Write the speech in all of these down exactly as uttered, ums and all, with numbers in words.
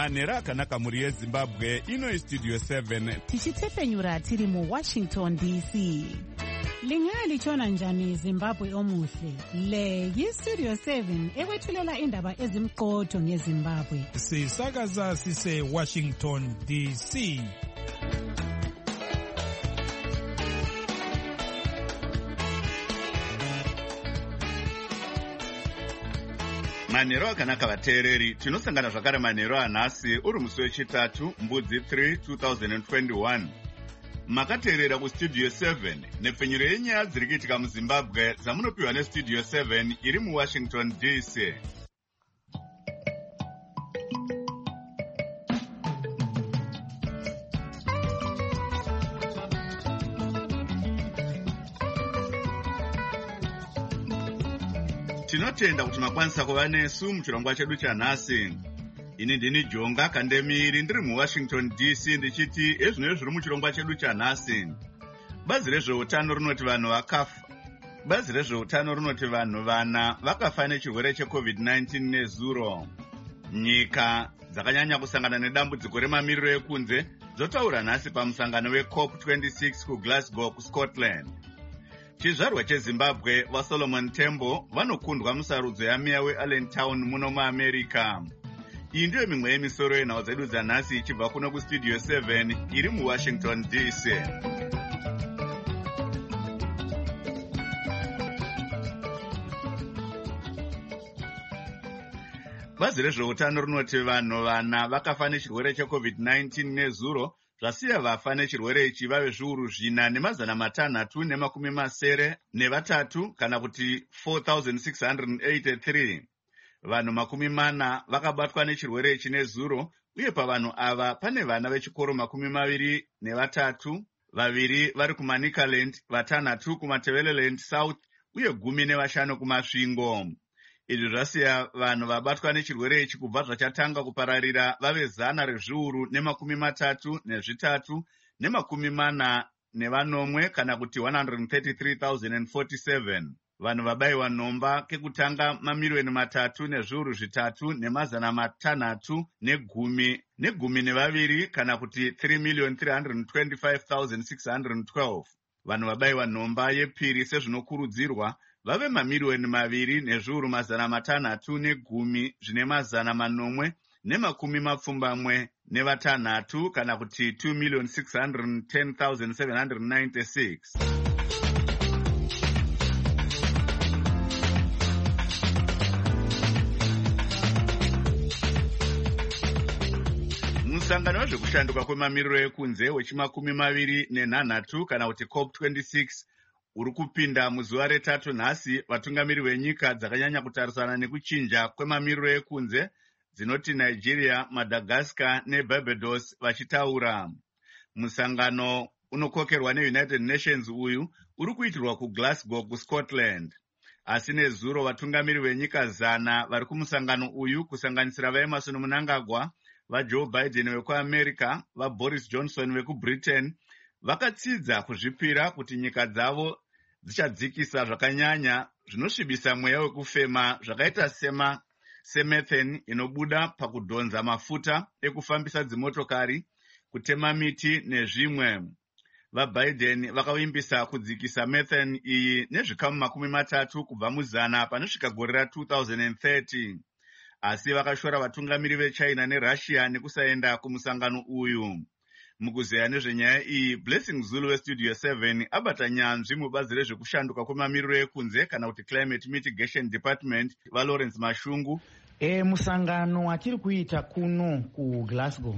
manhero akanaka mhuri yezimbabwe. Ino istudio seven tichitefenyura tiri muwashington D C. Lingaya lichona njani Zimbabwe omuhle? Le yistudio seven ekwethulela indaba ezimqotho ngeZimbabwe. Sisakaza sise Washington D C. manhero akanaka vateereri, tinosangana zvakare manhero anhasi uri musi wechitatu mbudzi three two thousand twenty-one. Makateerera kustudio seven nepfenyuro yenyaya dziri kuitika muZimbabwe dzamunopiwa nestudio seven iri muWashington D C. Tinotenda kuti makwanisa kuva nesu muchirongwa chedu chanhasi. Ini ndini Jonga Kandemiri ndiri muWashington D C ndichiti ezvino zviri muchirongwa chedu chanhasi. Bazi rezveutano rinoti vanhu vakafa. Bazi rezveutano rinoti vanhu vana vakafa nechirwere checovid nineteen nezuro. Nyika dzakanyanya kusangana nedambudziko remamiriro ekunze dzotaura nhasi pamusangano weCOP twenty-six kuGlasgow kuScotland. Chizvarwa cheZimbabwe vaSolomon Tembo vanokundwa musarudzo yameya weAllentown muno muAmerica. Iyi ndiyo mimwe yemisoro yenhau dzedu dzanhasi ichibva kuno kustudio seven iri muWashington D C. Bazi rezveutano rinoti vanhu vana vakafa nechirwere checovid nineteen nezuro, zvasiya vafa nechirwere ichi vave zviuru zvina nemazana matanhatu nemakumi masere nevatatu kana kuti four thousand six hundred eighty-three. Vanhu makumi mana vakabatwa nechirwere ichi nezuro, uye pavanhu ava pane vana vechikoro makumi maviri nevatatu, vaviri vari kuManicaland, vatanhatu kuMatebeleland South uye gumi nevashanu kuMasvingo. Izvi zvasiya vanhu vabatwa nechirwere ichi kubva zvachatanga kupararira vave zana rezviuru nemakumi matatu nezvitatu nemakumi mana nevanomwe kana kuti one hundred thirty-three thousand forty-seven. Vanhu vabayiwa nhomba kekutanga mamiliyoni matatu nezviuru zvitatu nemazana matanhatu negumi negumi nevaviri kana kuti three million three hundred twenty-five thousand six hundred twelve. Vanhu vabayiwa nhomba yepiri sezvinokurudzirwa vave mamiliyoni maviri nezviuru mazana matanhatu negumi zvine mazana manomwe nemakumi mapfumbamwe nevatanhatu kana kuti two million six hundred ten thousand seven hundred ninety-six. Musangano wezvekushanduka kwemamiriro ekunze wechimakumi maviri nenhanhatu kana kuti COP twenty-six uri kupinda muzuva retatu nhasi, vatungamiri venyika dzakanyanya kutarisana nekuchinja kwemamiriro ekunze dzinoti Nigeria, Madagascar neBarbados vachitaura. Musangano unokokerwa neUnited Nations uyu uri kuitirwa kuGlasgow kuScotland. Asi nezuro vatungamiri venyika zana vari kumusangano uyu kusanganisira vaEmerson Mnangagwa, vaJoe Biden vekuAmerica, vaBoris Johnson vekuBritain vakatsidza kuzvipira kuti nyika dzavo dzichadzikisa zvakanyanya zvinosvibisa mweya wekufema zvakaita sema semethane inobuda pakudhonza mafuta ekufambisa dzimotokari, kutema miti nezvimwe. VaBiden vakavimbisa kudzikisa methane iyi nezvikamu makumi matatu kubva muzana panosvika gore ra two thousand thirty. Asi vakashora vatungamiri veChina neRussia nekusaenda kumusangano uyu. Mukuzeya nezvenyaya iyi, Blessing Zulu westudio seven abata nyanzvi mubazi rezvekushanduka kwemamiriro ekunze kana kuti Climate Mitigation Department vaLawrence Mashungu. E, musangano watiri kuita kuno kuGlasgow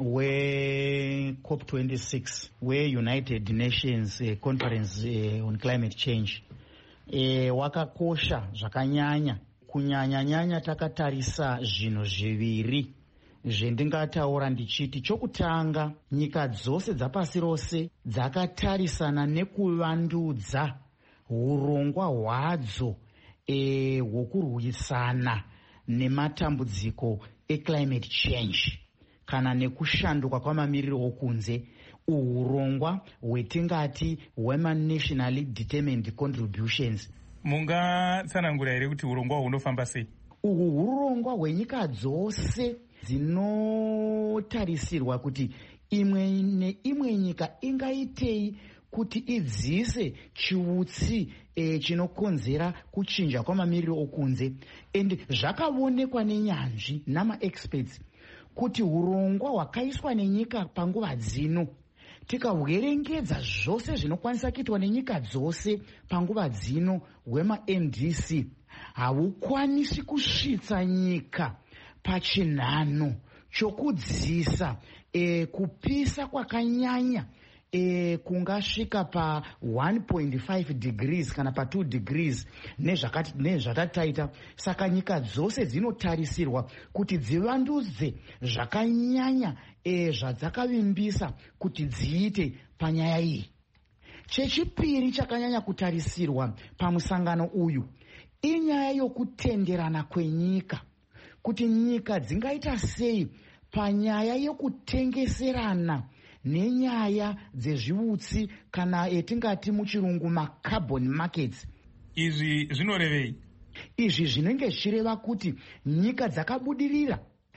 weCOP twenty-six weUnited Nations uh, Conference uh, on Climate Change e, wakakosha zvakanyanya. Kunyanya-nyanya takatarisa zvinhu zviviri zvendingataura ndichiti, chokutanga, nyika dzose dzapasi rose dzakatarisana nekuvandudza urongwa hwadzo e, hwokurwisana nematambudziko eclimate change kana nekushanduka kwamamiriro okunze, urongwa hwetingati hwema-nationally determined contributions. Mungatsanangura here kuti urongwa hunofamba sei? Uhu urongwa hwenyika dzose dzinotarisirwa kuti imwe neimwe nyika ingaitei kuti idzise chiutsi e, chinokonzera kuchinja kwamamiriro okunze. And zvakaonekwa nenyanzvi nama-experts kuti urongwa hwakaiswa nenyika panguva dzino, tikahwerengedza zvose zvinokwanisa kuitwa nenyika dzose panguva dzino hwema-N D C, hahukwanisi kusvitsa nyika pachinhano chokudzisa e, kupisa kwakanyanya e, kungasvika pa one point five degrees kana pa two degrees nezvatataita. Saka nyika dzose dzinotarisirwa kuti dzivandudze zvakanyanya e, zvadzakavimbisa kuti dziite panyaya iyi. Chechipiri chakanyanya kutarisirwa pamusangano uyu inyaya yokutenderana kwenyika, kuti nyika dzingaita sei panyaya yokutengeserana nenyaya dzezviutsi kana etingati muchirungu macarbon markets. Izvi zvinorevei? Izvi zvinenge zvichireva kuti nyika dzakabudirira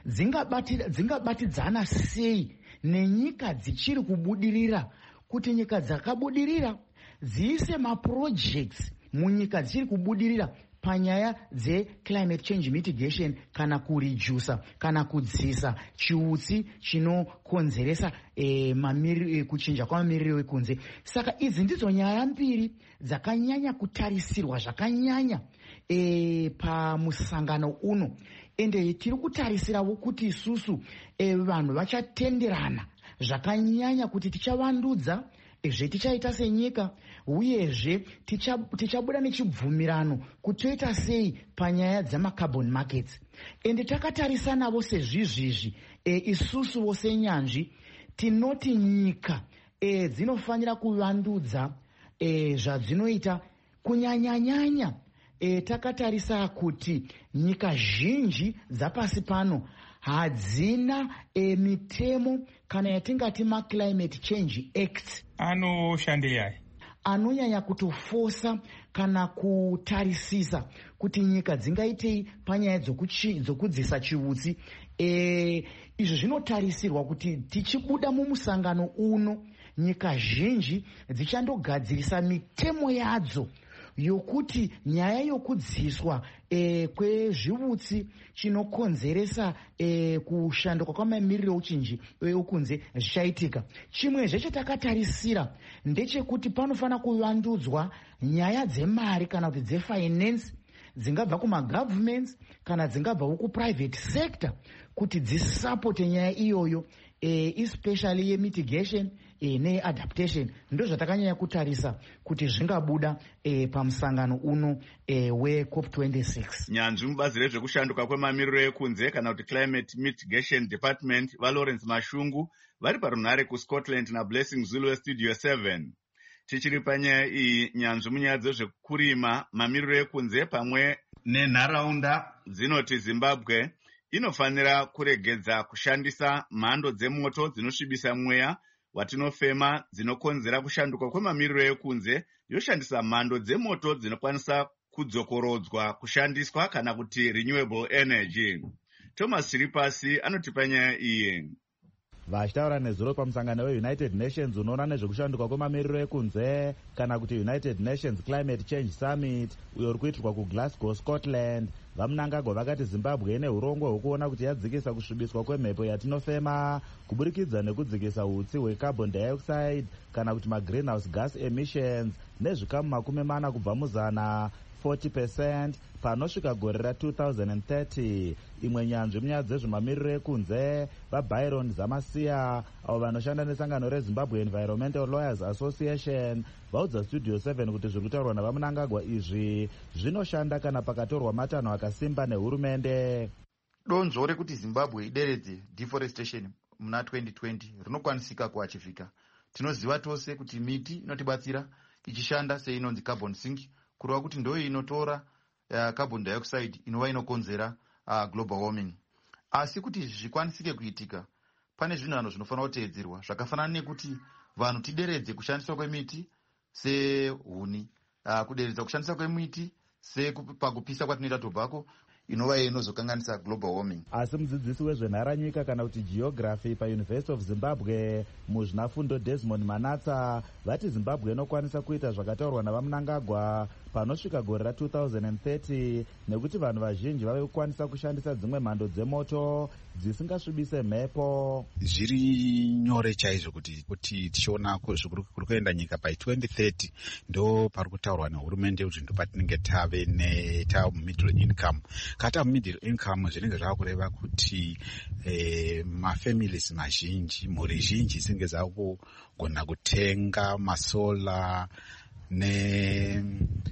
dzingabatidzana sei nenyika dzichiri kubudirira, kuti nyika dzakabudirira dziise maprojects munyika dzichiri kubudirira panyaya dze-climate change mitigation kana kuredusa kana kudzisa chiutsi chinokonzeresa e, e, kuchinja kwamamiriro ekunze. Saka idzi ndidzo nyaya mbiri dzakanyanya kutarisirwa zvakanyanya e, pamusangano uno. Ende tiri kutarisirawo kuti isusu e, vanhu vachatenderana zvakanyanya kuti tichavandudza zvetichaita senyika, uyezve tichabuda nechibvumirano kuti toita sei panyaya dzamacarbon markets. Ende takatarisa navo sezvizvizvi e, isusu vose nyanzvi tinoti nyika e, dzinofanira kuvandudza e, zvadzinoita kunyanyanyanya. E, takatarisa kuti nyika zhinji dzapasi pano hadzina e, mitemo kana yatingati ma-climate change acts. Anoshandei aya? Anonyanya kutofosa kana kutarisisa kuti nyika dzingaitei panyaya dzokudzisa chiutsi. E, izvi zvinotarisirwa kuti tichibuda mumusangano uno nyika zhinji dzichandogadzirisa mitemo yadzo yokuti nyaya yokudziswa e, kwezviutsi chinokonzeresa e, kushanduka kwamamiriro uchinji okunze zvichaitika. Chimwe zvechatakatarisira ndechekuti panofanira kuvandudzwa nyaya dzemari kana kuti dzefinance dzingabva kumagovernments kana dzingabvawo kuprivate sector kuti dzisapote nyaya iyoyo e, especially yemitigation e, neadaptation. Ndo zvatakanyanya kutarisa kuti zvingabuda e, pamusangano uno e, we-COP twenty-six. Nyanzvi mubazi rezvekushanduka kwemamiriro ekunze kana kuti Climate Mitigation Department vaLawrence Mashungu vari parunhare kuScotland naBlessing Zulu weStudio seven. Tichiri panyaya iyi, nyanzvi munyaya dzezvekurima mamiriro ekunze pamwe nenharaunda dzinoti Zimbabwe inofanira kuregedza kushandisa mhando dzemoto dzinosvibisa mweya watinofema dzinokonzera kushanduka kwemamiriro ekunze, yoshandisa mhando dzemoto dzinokwanisa kudzokorodzwa kushandiswa kana kuti renewable energy. Thomas Chiripasi anotipa nyaya iyi. Vachitaura nezuro pamusangano weUnited Nations unoona nezvekushanduka kwemamiriro ekunze kana kuti United Nations Climate Change Summit uyo uri kuitirwa kuGlasgow, Scotland. Vamunangagwa vakati Zimbabwe ine urongwa hwekuona kuti yadzikisa kusvibiswa kwemhepo yatinofema kuburikidza nekudzikisa utsi hwecarbon dioxide kana kuti magreenhouse gas emissions nezvikamu makumi mana kubva muzana forty percent panosvika gore ra two thousand thirty. Imwe nyanzvi munyaya dzezvemamiriro ekunze vaByron Zamasiya avo vanoshanda nesangano reZimbabwe Environmental Lawyers Association vaudza Studio seven kuti zviri kutaurwa navamunangagwa izvi zvinoshanda kana pakatorwa matanho akasimba nehurumende. Donzvo rekuti Zimbabwe ideredze deforestation muna twenty twenty rinokwanisika kuachivhika. Tinoziva tose kuti miti inotibatsira ichishanda seinonzi carbon sink, kureva kuti ndo inotora uh, carbon dioxide inova inokonzera uh, global warming. Asi kuti zvikwanisike kuitika pane zvinhu zvinofanira kuteedzerwa zvakafanana nekuti vanhu tideredze kushandiswa kwemiti sehuni, uh, kuderedza kushandiswa kwemiti sepakupisa kwatinoita tobacco. inova iyo inozokanganisa global warming. Asi mudzidzisi wezvenharanyika kana kuti geography paUniversity of Zimbabwe muzvinafundo Desmond Manatsa vati Zimbabwe inokwanisa kuita zvakataurwa navaMnangagwa panosvika gore ra two thousand thirty nekuti vanhu vazhinji vave kukwanisa kushandisa dzimwe mhando dzemoto dzisingasvibise mhepo. Zviri nyore chaizvo kuti kuti tichiona kuri kuenda nyika by twenty thirty ndo pari kutaurwa nehurumende kuti ndo patinenge tave neta middle income. Kata middle income zvinenge zvava kureva kuti eh, mafamilies mazhinji mhuri zhinji dzinenge dzakugona kutenga masola ne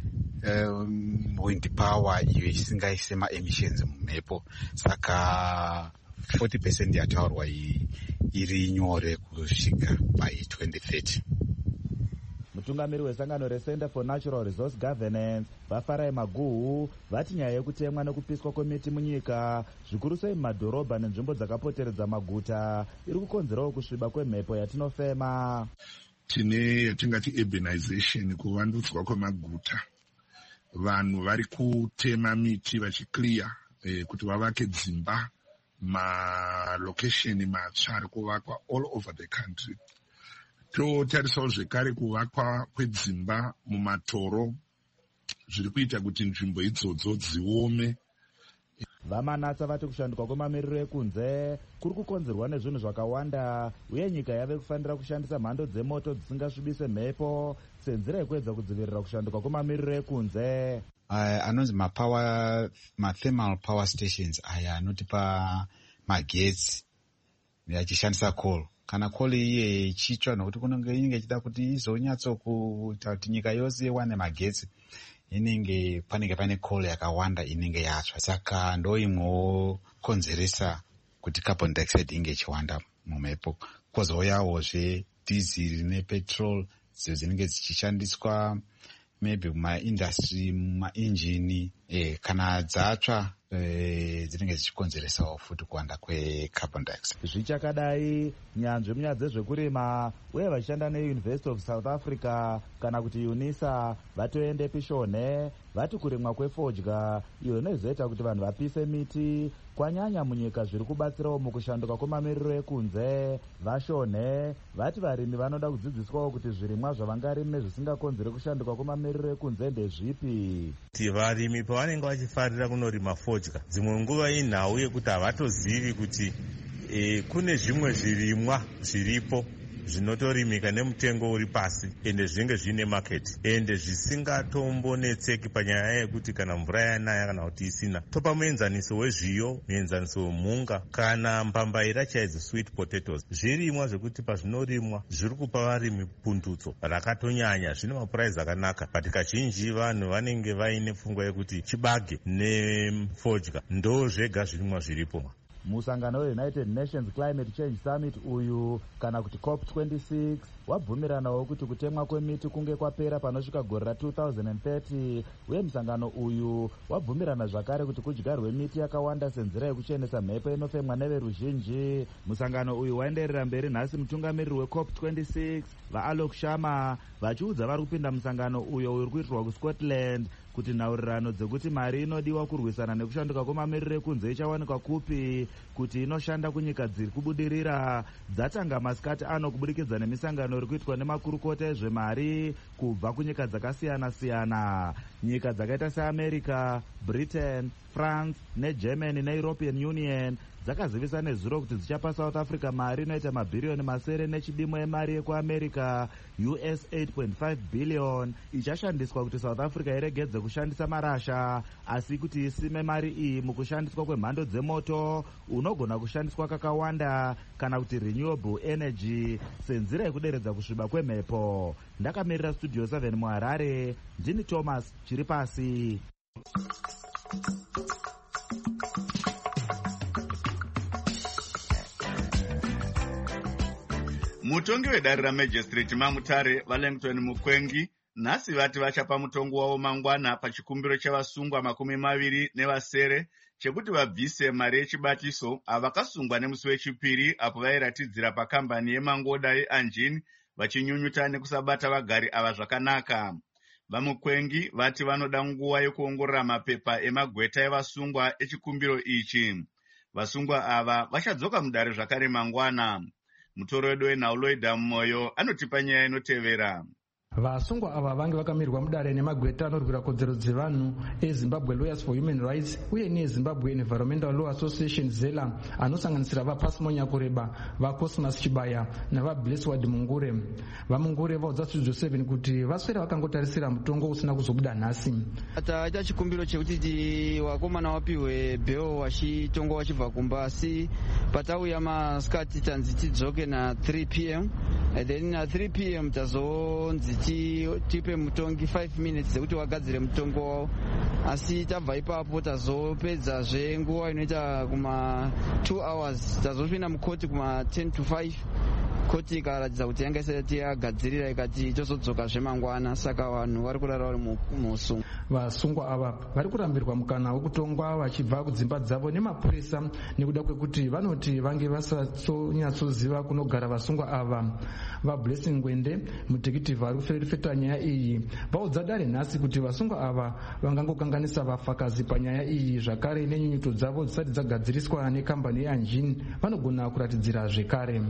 um, wind power iyo isingaise ma-emissions mumhepo. Saka forty percent yataurwa iyi iri nyore kusvika by twenty thirty. Mutungamiri wesangano reCenter for Natural Resource Governance Vafarai Maguhu vati nyaya yekutemwa nekupiswa kwemiti munyika zvikuru sei mumadhorobha nenzvimbo dzakapoteredza maguta iri kukonzerawo kusviba kwemhepo yatinofema. Tine yatingati urbanization, kuvandudzwa kwemaguta. Vanhu vari kutema miti vachiclear eh, kuti vavake dzimba. Malokesheni matsva ari kuvakwa all over the country. Totarisawo zvekare kuvakwa kwedzimba mumatoro zviri kuita kuti nzvimbo idzodzo dziome. Vamanatsa vati kushanduka kwemamiriro ekunze kuri kukonzerwa nezvinhu zvakawanda uye nyika yave kufanira kushandisa mhando dzemoto dzisingasvibise mhepo senzira yekuedza kudzivirira kushanduka kwemamiriro ekunze. Uh, anonzi mapower mathermal power stations aya anotipa magetsi yachishandisa coal. Kana coal iye ichitsva nokuti kunenge inenge ichida kuti izonyatso kuita kuti nyika yose iwane magetsi inenge panenge pane coal yakawanda inenge yatsva. Saka ndo imwewo konzeresa kuti carbon dioxide inge ichiwanda mumhepo. Kwozouyawo-zve diesel nepetrol dzo dzinenge dzichishandiswa maybe mumaindustry mumainjini eh, kana dzatsva eh, dzinenge dzichikonzeresawo futi kuwanda kwecarbon dioxide. Zvichakadai nyanzvi munyaya dzezvekurima uye vachishanda neUniversity of South Africa kana kuti UNISA vatoende pishonhe vati kurimwa kwefodya iyo inozoita kuti vanhu vapise miti kwanyanya munyika zviri kubatsirawo mukushanduka kwemamiriro ekunze. Vashonhe vati varimi vanoda kudzidziswawo kuti zvirimwa zvavangarime zvisingakonzere kushanduka kwemamiriro ekunze ndezvipi. Kuti varimi pavanenge vachifarira kunorima fodya dzimwe nguva inhau yekuti havatozivi kuti e, kune zvimwe zvirimwa zviripo zvinotorimika nemutengo uri pasi ende zvinenge zvine market ende zvisingatombonetseki panyaya yekuti kana mvura yanaya kana kuti isina. Topa muenzaniso wezviyo, muenzaniso wemhunga kana mbambaira chaidzo sweet potatoes. Zvirimwa zvekuti pazvinorimwa zviri kupa varimi pundutso rakatonyanya, zvine mapuraizi akanaka, but kazhinji vanhu vanenge vaine pfungwa yekuti chibage nefodya ndo zvega zvirimwa zviripo. Musangano weUnited Nations Climate Change Summit uyu kana kuti COP twenty-six wabvumiranawo kuti kutemwa kwemiti kunge kwapera panosvika gore ra two thousand thirty uye musangano uyu wabvumirana zvakare kuti kudyarwe miti yakawanda senzira yekuchenesa mhepo inofemwa neveruzhinji. Musangano uyu waenderera mberi nhasi mutungamiriri weCOP twenty-six vaAlok Sharma vachiudza vari kupinda musangano uyo uri kuitirwa kuScotland kuti nhaurirano dzekuti mari inodiwa kurwisana nekushanduka kwemamiriro ekunze ichawanikwa kupi kuti inoshanda kunyika dziri kubudirira dzatanga masikati ano kubudikidza nemisangano iri kuitwa nemakurukota ezvemari kubva kunyika dzakasiyana-siyana. Nyika dzakaita seAmerica, Britain, France neGermany neEuropean Union dzakazivisa nezuro kuti dzichapa South Africa mari inoita mabhiriyoni masere nechidimo yemari yekuAmerica U S eight point five billion ichashandiswa kuti South Africa iregedze kushandisa marasha asi kuti isime mari iyi mukushandiswa kwemhando dzemoto unogona kushandiswa kakawanda kana kuti renewable energy senzira yekuderedza kusviba kwemhepo. Ndakamirira Studio seven muHarare, ndini Thomas Chiripasi. Mutongi wedare raMagistrate maMutare Valenton Mukwengi nhasi vati vachapa mutongo wavo mangwana pachikumbiro chavasungwa makumi maviri nevasere chekuti vabvise mari yechibatiso avakasungwa nemusi wechipiri apo vairatidzira pakambani yemangoda yeAnjin vachinyunyuta nekusabata vagari ava zvakanaka. vamukwengi vati vanoda nguva yekuongorora mapepa emagweta evasungwa echikumbiro ichi. Vasungwa ava vachadzoka mudare zvakare mangwana. Mutoro wedu wenhauloida Moyo anotipa nyaya inotevera. Vasungwa ava vange vakamirwa mudare nemagweta anorwira kodzero dzevanhu eZimbabwe Lawyers for Human Rights uye neZimbabwe Environmental Law Association ZELA, anosanganisira vaPasi Nyakureba, vaCosmas Chibaya navaBlessward Mungure. VaMungure vaudza Studio seven kuti vaswera vakangotarisira mutongo usina kuzobuda nhasi. Taita chikumbiro chekuti wakomana wapiwe bheo wachitongo wachibva kumba, asi patauya masikati tanzi tidzoke na three p m and then na three p m tazonzi tipe mutongi five minutes dzekuti wagadzire mutongo wavo, asi tabva ipapo tazopedzazve nguva inoita kuma two hours tazopinda mukoti kuma ten to five. Koti ikaratidza kuti yanga isati yagadzirira ikati tozodzoka zvemangwana, saka vanhu vari kurara vari musungo. Vasungwa ava vari kurambirwa mukana wekutongwa vachibva kudzimba dzavo nemapurisa nekuda kwekuti vanoti vange vasatonyatsoziva kunogara vasungwa ava. VaBlessing Ngwende, mutekitivhi ari kuferefeta nyaya iyi, vaudza dare nhasi kuti vasungwa ava vangangokanganisa vafakazi panyaya iyi, zvakare nenyunyuto dzavo dzisati dzagadziriswa nekambani yeAnjin vanogona kuratidzira zvekare.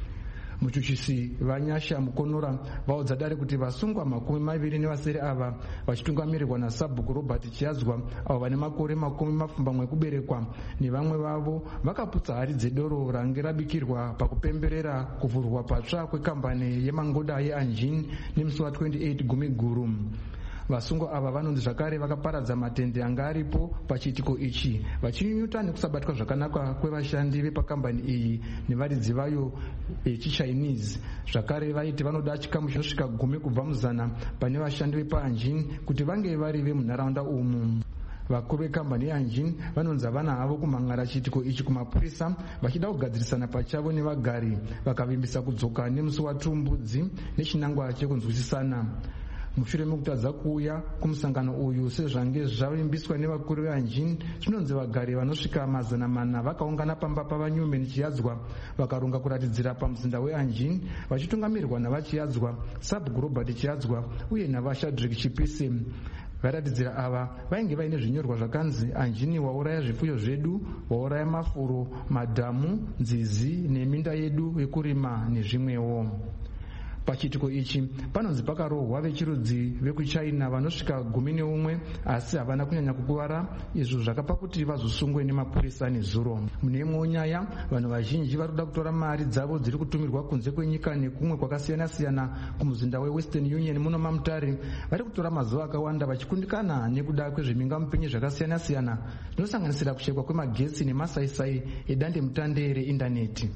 Muchuchisi Vanyasha Mukonora vaudza dare kuti vasungwa makumi maviri nevasere ava vachitungamirirwa naSabhuku Robert Chiadzwa, avo vane makore makumi mapfumbamwe ekuberekwa, nevamwe vavo vakaputsa hari dzedoro range rabikirwa pakupemberera kuvhurwa patsva kwekambani yemangoda yeAnjin nemusi wa28 gumi guru. Vasungwa ava vanonzi zvakare vakaparadza matende anga aripo pachiitiko ichi, vachinyunyuta nekusabatwa zvakanaka kwevashandi vepakambani iyi nevaridzi vayo vechiChinese. Zvakare vaiti vanoda chikamu chinosvika gumi kubva muzana pane vashandi vepaAnjin kuti vange vari vemunharaunda umu. Vakuru vekambani yeAnjin vanonzi havana havo kumhan'ara chiitiko ichi kumapurisa, vachida kugadzirisana pachavo nevagari, vakavimbisa kudzoka nemusi watumbudzi nechinangwa chekunzwisisana. Mushure mekutadza kuuya kumusangano uyu sezvange zvavimbiswa nevakuru veAnjin, zvinonzi vagari vanosvika mazana mana vakaungana pamba pavaNewman Chiadzwa vakaronga kuratidzira pamuzinda weAnjin, vachitungamirirwa navachiadzwa, Sabhuku Robert Chiadzwa uye navaShadrack Chipise. Varatidzira ava vainge vaine zvinyorwa zvakanzi Anjini wauraya zvifuyo zvedu, wauraya mafuro, madhamu, nzizi neminda yedu yekurima nezvimwewo. Pachiitiko ichi panonzi pakarohwa vechirudzi vekuChina vanosvika gumi neumwe, asi havana kunyanya kukuvara, izvo zvakapa kuti vazosungwe nemapurisa nezuro. Mune imwewo nyaya, vanhu vazhinji vari kuda kutora mari dzavo dziri kutumirwa kunze kwenyika nekumwe kwakasiyana-siyana kumuzinda weWestern Union muno maMutare, vari kutora mazuva akawanda vachikundikana nekuda kwezvemingamupenyu zvakasiyana-siyana zvinosanganisira kushekwa kwemagetsi nemasaisai edandemutande reindaneti.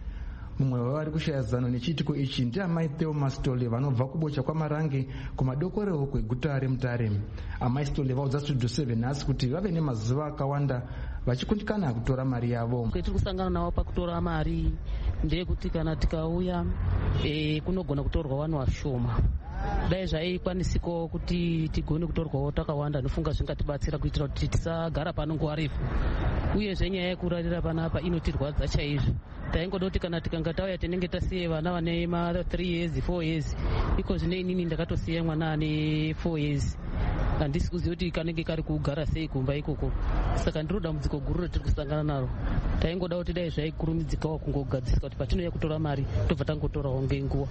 Mumwe wavari kushaya zano nechiitiko ichi ndiamai Theo Mastole vanobva kubocha kwamarange kumadokorero kweguta reMutare. Amai Stole vaudza Studio seven nhasi kuti vave nemazuva akawanda vachikundikana kutora mari yavo. Tiri kusangana navo pakutora mari ndeyekuti kana tikauya e, kunogona kutorwa vanhu vashoma. Dai zvaikwanisiko kuti tigone kutorwawo takawanda, nofunga zvingatibatsira kuitira kuti tisagara pano nguva refu. Uye zvenyaya yekurarira panapa inotirwadza chaizvo. Taingoda kuti kana tikanga tauya tinenge tasiye vana vane ma three years four years, iko zvine inini ndakatosiya mwana ane four years. Handisi kuziva kuti kanenge kari kugara sei kumba ikoko. Saka ndiro dambudziko guru ratiri kusangana naro. Taingoda kuti dai zvaikurumidzikawo kungogadziswa kuti patinouya kutora mari tobva tangotorawo ngenguva.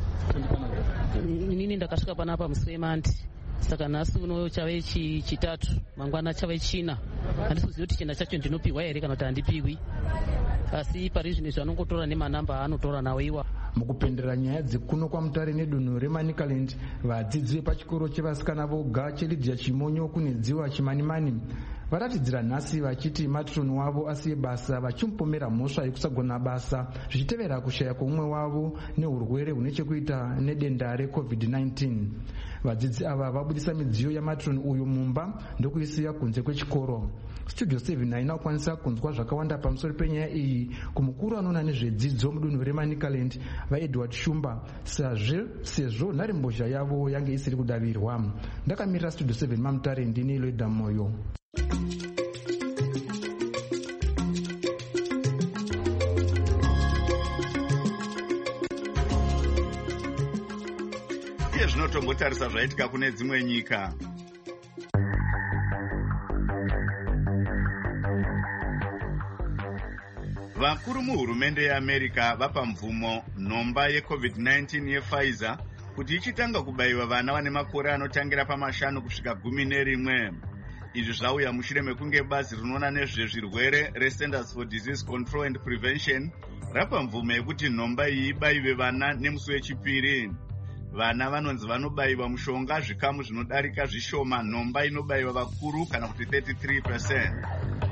Inini ndakasvika panapa musi weMandi, saka nhasi uno chave chitatu, mangwana chave china. Handisi kuziva kuti china chacho ndinopiwa here kana kuti handipiwi, asi pari zvino zvanongotora nemanamba aanotora nawo iwa. Mukupendera nyaya dzekuno kwaMutare nedunhu reManicaland, vadzidzi vepachikoro chevasikana voga cheLydia Chimonyo kunedziwa Chimanimani varatidzira nhasi vachiti matroni wavo asiye basa vachimupomera mhosva yekusagona basa zvichitevera kushaya kwomumwe wavo neurwere hune chekuita nedenda recovid nineteen. Vadzidzi ava vabudisa midziyo yamatroni uyu mumba ndokuisiya kunze kwechikoro. Studio seven haina kukwanisa kunzwa zvakawanda pamusoro penyaya iyi kumukuru anoona nezvedzidzo mudunhu reManicaland vaEdward Shumba, sezvo nharembozha yavo yange isiri kudavirwa. Ndakamirira Studio seven maMutare, ndini Loida Moyo. uye zvinotombotarisa zvaitika kune dzimwe nyika. Vakuru muhurumende yeAmerica vapa mvumo nhomba yecovid nineteen yePfizer kuti ichitanga kubayiwa vana vane makore anotangira pamashanu kusvika gumi nerimwe. Izvi zvauya mushure mekunge bazi rinoona nezvezvirwere reCenters for Disease Control and Prevention rapa mvumo yekuti nhomba iyi ibayiwe vana nemusi wechipiri. Vana vanonzi vanobayiwa mushonga zvikamu zvinodarika zvishoma nhomba inobayiwa vakuru kana kuti thirty-three percent.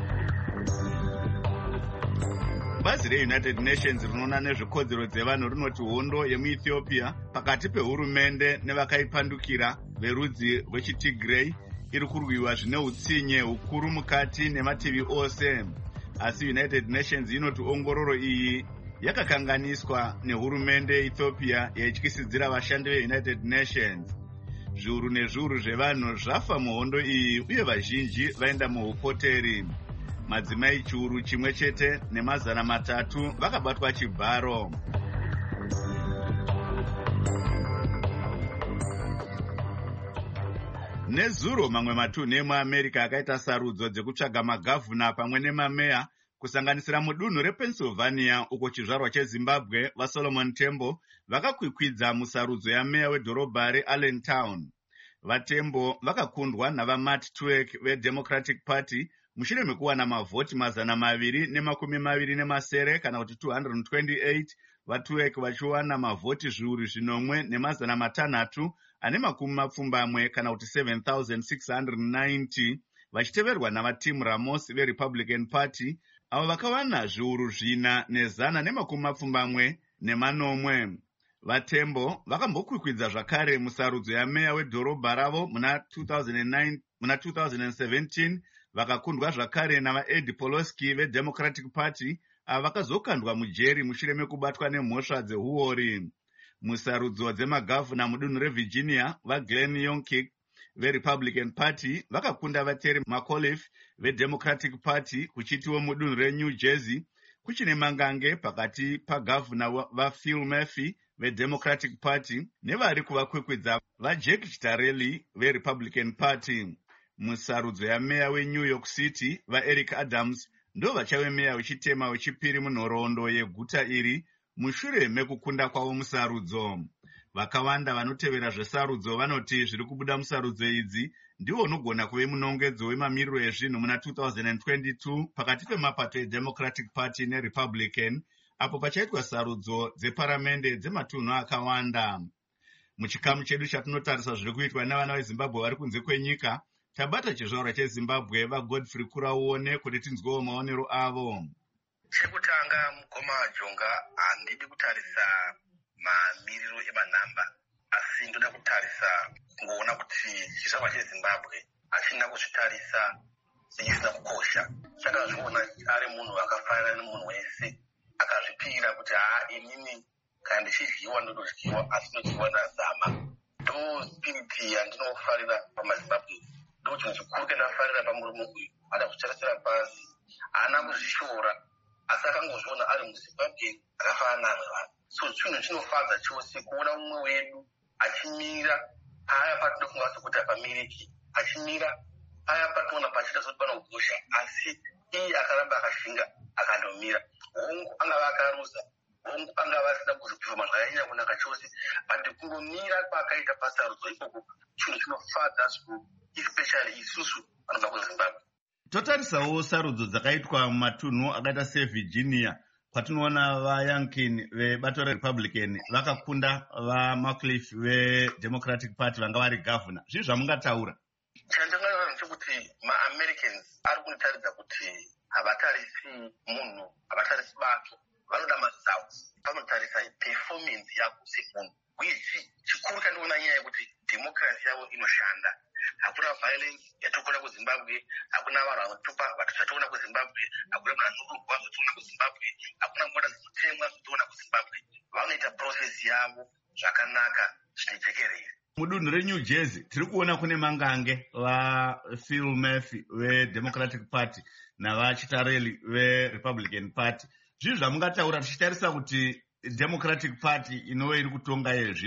Bazi reUnited Nations rinoona nezvekodzero dzevanhu rinoti hondo yemuEthiopia pakati pehurumende nevakaipandukira verudzi rwechiTigray iri kurwiwa zvine utsinye hukuru mukati nemativi ose. Asi United Nations inoti ongororo iyi yakakanganiswa nehurumende yeEthiopia yaityisidzira vashandi veUnited Nations. Zviuru nezviuru zvevanhu zvafa muhondo iyi uye vazhinji vaenda muhukoteri. Madzimai chiuru chimwe chete nemazana matatu vakabatwa chibharo. Nezuro mamwe matunhu emuAmerica akaita sarudzo dzekutsvaga magavhuna pamwe nemameya kusanganisira mudunhu rePennsylvania uko chizvarwa cheZimbabwe vaSolomon Tembo vakakwikwidza musarudzo yameya wedhorobha reAllentown. VaTembo vakakundwa navaMatt Tuek veDemocratic Party mushure mekuwana mavhoti mazana maviri nemakumi maviri nemasere kana kuti two hundred twenty-eight, vaTuek vachiwana mavhoti zviuru zvinomwe nemazana matanhatu ane makumi mapfumbamwe kana kuti seven thousand six hundred ninety, vachiteverwa navaTim Ramos veRepublican Party avo vakawana zviuru zvina nezana nemakumi mapfumbamwe nemanomwe. VaTembo vakambokwikwidza zvakare musarudzo yameya wedhorobha ravo muna two thousand nine muna two thousand seventeen vakakundwa zvakare navaEd Poloski veDemocratic Party ava vakazokandwa mujeri mushure mekubatwa nemhosva dzeuori. Musarudzo dzemagavhuna mudunhu reVirginia vaGlenn Youngkin veRepublican Party vakakunda vaTerry McAuliffe veDemocratic Party, kuchitiwo mudunhu reNew Jersey kuchine mangange pakati pagavhuna vaPhil Murphy veDemocratic Party nevari kuvakwikwidza vaJack Ciattarelli veRepublican Party. Musarudzo yameya weNew York City vaEric Adams ndo vachave meya wechitema wechipiri munhoroondo yeguta iri mushure mekukunda kwavo musarudzo. Vakawanda vanotevera zvesarudzo vanoti zviri kubuda musarudzo idzi ndiwo unogona kuve munongedzo wemamiriro ezvinhu muna two thousand twenty-two pakati pemapato eDemocratic Party neRepublican apo pachaitwa sarudzo dzeparamende dzematunhu akawanda. Muchikamu chedu chatinotarisa zviri kuitwa navana veZimbabwe vari kunze kwenyika, tabata chizvarwa cheZimbabwe vaGodfrey Kurauone kuti tinzwewo maonero avo. Chekutanga mukoma Jonga, handidi kutarisa mamiriro emanhamba, asi ndoda kutarisa ngoona kuti chizvarwa cheZimbabwe hachina kuzvitarisa sechisina kukosha. Chakazviona ari munhu akafanana nemunhu wese, akazvipira kuti haa inini kana ndichidyiwa ndododyiwa asi ndodyiwa nazama. Ndo spiriti yandinofarira pamaZimbabwe. Ndo chinhu chikuru chandinofarira pamurume uyu. Hada kuzvitarisira pasi, haana kuzvishora, asi akangozviona ari muZimbabwe akafanana navanhu. So chinhu chinofadza chose kuona mumwe wedu achimira paya patinoda kunga sokuti hapamiriki, achimira paya patinoona pachida soti pano kukosha, asi iye akaramba akashinga akandomira. Hongu angava akarusa, hongu angava asina kuzvipfuma zvakanyanya kunaka chose, but kungomira kwaakaita pasarudzo ikoko chinhu chinofadza zvikuru, especially isusu vanobva kuZimbabwe. Totarisawo sarudzo dzakaitwa mumatunhu akaita seVirginia patinoona vaYoungkin vebato reRepublican vakakunda vaMcAuliffe veDemocratic Party vanga vari gavhuna. Zvii zvamungataura? Chandingaona ndechekuti maAmericans ari kunitaridza kuti havatarisi munhu, havatarisi bato, vanoda maresults, vanotarisa performance yako semunhu. Uye chikuru chandinoona nyaya yekuti democracy yavo inoshanda. Hakuna violence yatokuona kuZimbabwe, hakuna vanhu vanotupa vatu zvatoona kuZimbabwe, hakuna vanhu vanotupa kuZimbabwe, hakuna mota dzinotemwa zvatoona kuZimbabwe. Vanoita process yavo zvakanaka zvinejekerere. Mudunhu reNew Jersey tiri kuona kune mangange vaPhil Murphy veDemocratic Party navaCiattarelli veRepublican Party. Zvii zvamungataura tichitarisa kuti Democratic Party inove iri kutonga iye zvino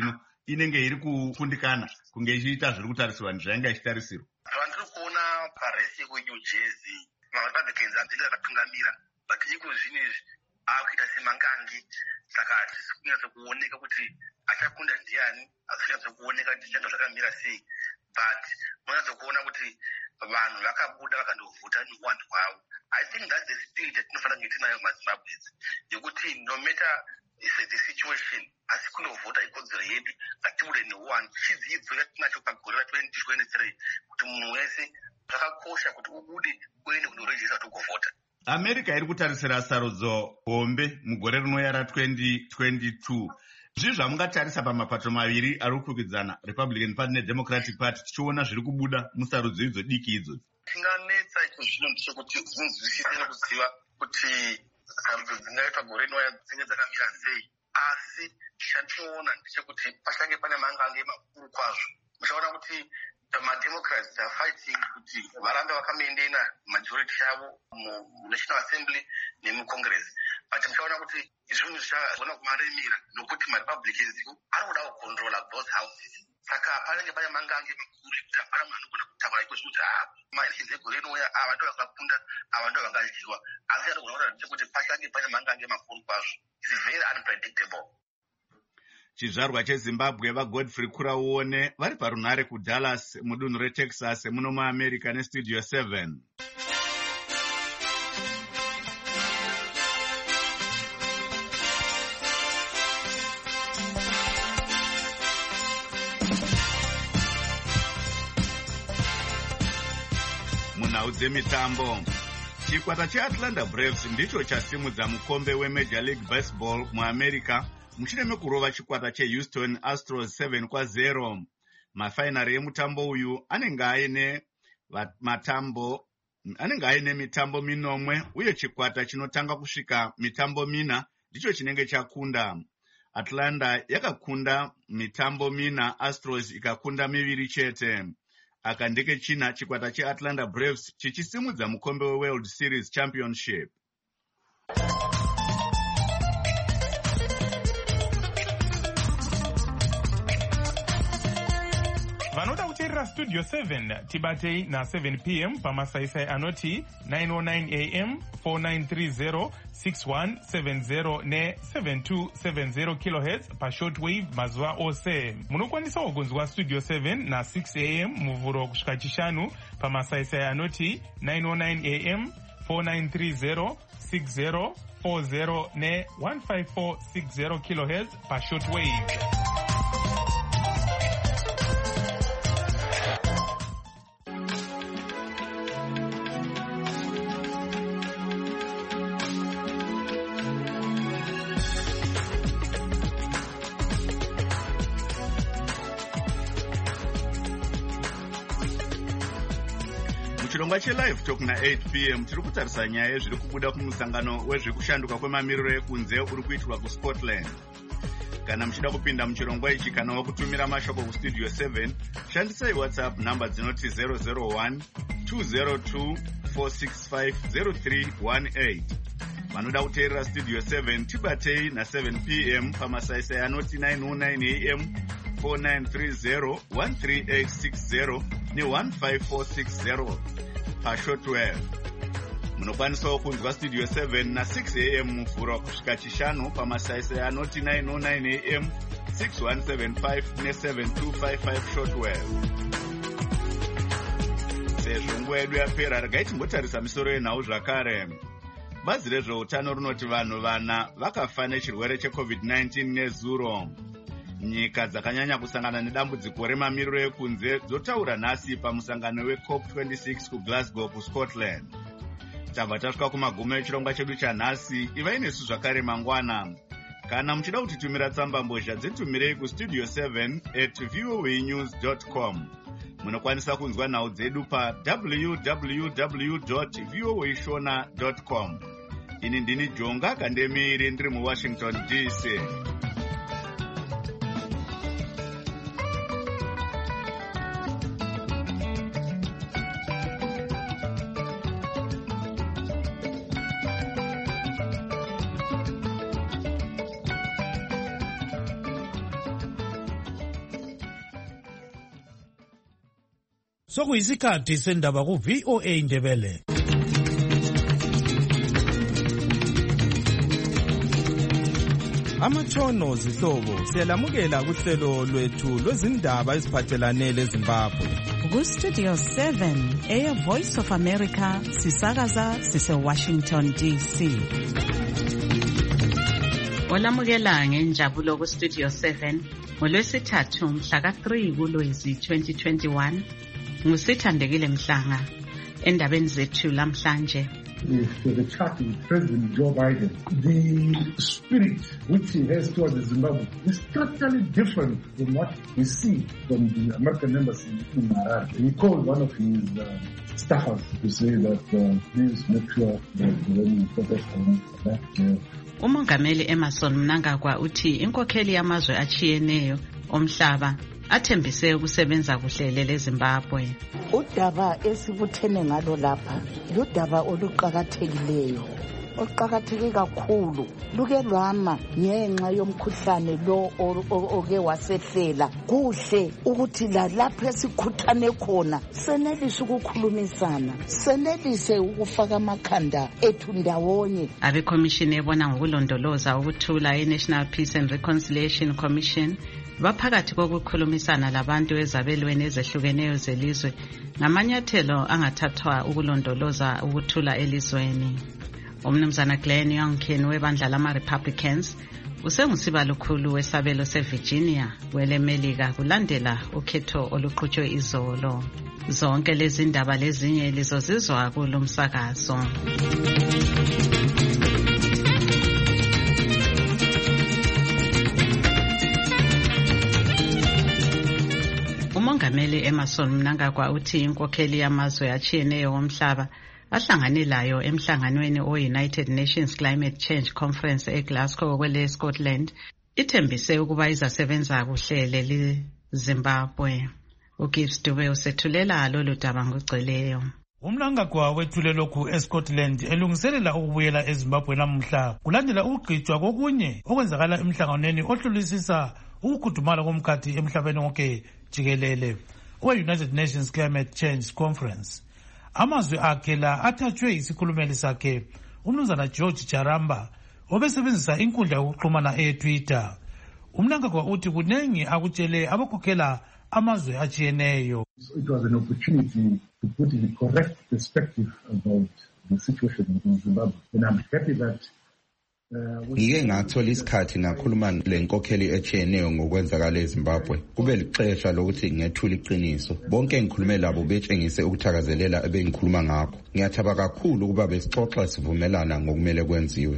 inenge iri kufundikana kunge ichiita zviri kutarisirwa nezvainge ichitarisirwa? Zvandiri kuona paresi yekuNew Jersey maRepublicans anenge akatungamira but iko zvinezvi akuita semangange, saka hatisi kunyatsa kuoneka kuti achakunda ndiani, hatisi kunyatsa kuoneka kuti zvichanga zvakamira sei, but munonyatsa kuona kuti vanhu vakabuda vakandovhota neuwandu hwavo. I think that's the spirit yatinofanira kunge tinayo muzimbabweans, yekuti no matter the situation, asi kunovhota ikodzero yedu, ngatibude neuwandu. Chidzidzo yatinacho pagore ra-twenty twenty-three kuti munhu wese zvakakosha kuti ubude uende kundorejista kuti ugovhota. America iri kutarisira sarudzo hombe mugore rinouya ra-twenty twenty-two. Zvii zvamungatarisa pamapato maviri ari kukwikwidzana, Republican Party neDemocratic Party, tichiona zviri kubuda musarudzo idzo diki idzo? Chinganetsa icho zvino ndechekuti zinzwisise nekuziva kuti sarudzo dzingaitwa gore rinouya dzinge dzakamira sei, asi chatinoona ndechekuti pachange pane mangange makuru kwazvo. Muchaona kuti maDemocrats are fighting kuti varambe vakameindena majority yavo muNational Assembly nemuCongress, but muchaona kuti zvinhu zvichagona kumaremera nokuti maRepublicans ari kuda kucontrola both houses. Saka panenge pane mangange makuru ekuti hapana munhu anogona kutaura iko zvekuti haa maelections egore rinouya ava ndo vakakunda ava ndo vangadyiwa, asi anogona kuratidza kuti pachange pane mangange makuru kwazvo. It's very unpredictable. Chizvarwa cheZimbabwe vaGodfrey Kurauone vari parunhare kuDallas mudunhu reTexas muno muAmerica neStudio seven. Munhau dzemitambo, chikwata cheAtlanta Braves ndicho chasimudza mukombe weMajor League Baseball muAmerica mushure mekurova chikwata cheHouston Astros seven kwa zero. Mafainari emutambo uyu anenge aine matambo anenge aine mitambo minomwe uye chikwata chinotanga kusvika mitambo mina ndicho chinenge chakunda. Atlanta yakakunda mitambo mina, Astros ikakunda miviri chete. Aka ndeke china chikwata cheAtlanta Braves chichisimudza mukombe weWorld Series Championship. Vanoda kuteerera Studio seven tibatei na seven p m pamasaisai anoti nine oh nine a m, four nine three zero, six one seven zero ne seven two seven zero kilohertz pashortwave mazuva ose. Munokwanisawo kunzwa Studio seven na six a m muvhuro kusvika chishanu pamasaisai anoti nine oh nine a m, four nine three zero, six zero four zero ne one five four six zero kilohertz pashortwave. Chirongwa cheLive Talk na eight p m tiri kutarisa nyaya yezviri kubuda kumusangano wezvekushanduka kwemamiriro ekunze uri kuitirwa kuScotland. Kana muchida kupinda muchirongwa ichi kana wakutumira mashoko kuStudio seven, shandisai WhatsApp namba dzinoti zero zero one, two zero two, four six five, zero three one eight. Vanoda kuteerera Studio seven tibatei na seven p m pamasaisai anoti nine oh nine a m, four nine three zero, one three eight six zero ne one five four six zero pashortwave. Munokwanisawo kunzwa Studio seven na six a m muvhuro kusvika chishanu pamasaisai anoti nine oh nine a m, six one seven five ne seven two five five shortwave. Sezvo nguva yedu yapera, regai timbotarisa misoro yenhau zvakare. Bazi rezveutano rinoti vanhu vana vakafa nechirwere cheCovid nineteen nezuro. Nyika dzakanyanya kusangana nedambudziko remamiriro ekunze dzotaura nhasi pamusangano weCOP twenty-six kuGlasgow kuScotland. Tabva tasvika kumagumo echirongwa chedu chanhasi. Ivai nesu zvakare mangwana. Kana muchida kutitumira tsamba mbozha dzitumirei kustudio seven at voa news dot com. Munokwanisa kunzwa nhau dzedu pa w w w dot voa shona dot com. Ini ndini Jonga Kandemiri ndiri muWashington D C. Sokuyisikhathi sendaba ku V O A Ndebele. Amatshono zihlobo siyalamukela kuhlelo lwethu lwezindaba eziphathelane leZimbabwe. Ku Studio seven, Air Voice of America, sisakaza sise Washington D C. Olamukela ngenjabulo ku Studio seven, ngolwesithathu mhla ka three kuLwezi twenty twenty-one. Ngusithandekile Mhlanga endabeni zethu lamhlanje. The chat with President Joe Biden, the spirit which he has towards Zimbabwe is totally different from what we see from the American embassy in Harare. He called one of his uh, staffers to say that uh, please make sure that when you protest on that uh, uMongameli Emerson Mnangagwa uthi inkokheli yamazwe achiyeneyo omhlaba athembise ukusebenza kuhle leZimbabwe. Udaba esibuthene ngalo lapha ludaba oluqhakathekileyo oqhakatheke kakhulu luke lwama ngenxa yomkhuhlane lo oke wasehlela. Kuhle ukuthi la lapha esikhuthane khona senelise ukukhulumisana, senelise ukufaka amakhanda ethu ndawonye. Abekomishini ebona ngokulondoloza ukuthula iNational Peace and Reconciliation Commission baphakathi kokukhulumisana labantu ezabelweni ezehlukeneyo zelizwe ngamanyathelo angathathwa ukulondoloza ukuthula elizweni. Umnumzana Glenn Youngkin webandla lama Republicans usengusiba lukhulu wesabelo seVirginia kwelemelika kulandela ukhetho oluqhutshwe izolo. Zonke lezi ndaba lezinye lizozizwa kulomsakazo. uMongameli Emerson Mnangagwa uthi inkokheli yamazwe achiyeneyo omhlaba ahlanganelayo emhlanganweni o-United Nations Climate Change Conference eGlasgow kwele Scotland ithembise ukuba izasebenza kuhle leli Zimbabwe. uGibbs Dube usethulela lolu daba ngogcweleyo. uMnangagwa wethule lokhu eScotland elungiselela ukubuyela eZimbabwe namuhla kulandela ukugqitshwa kokunye okwenzakala emhlanganweni ohlulisisa ukukhudumala komkhathi emhlabeni wonke jikelele we-United Nations Climate Change Conference. Amazwi akhe la athathwe isikhulumeli sakhe umnumzana George Jaramba obesebenzisa inkundla yokuxhumana eTwitter. uMnangagwa uthi kunengi akutshele abakhokhela amazwe achiyeneyo. It was an opportunity to put the correct perspective about the situation in Zimbabwe, and I'm happy that ngike ngathola isikhathi ngakhuluma lenkokheli echiyeneyo ngokwenzakala eZimbabwe. Kube lixesha lokuthi ngethula iqiniso. Bonke engikhulume labo betshengise ukuthakazelela ebengikhuluma ngakho. Ngiyathaba kakhulu ukuba besixoxa sivumelana ngokumele kwenziwe.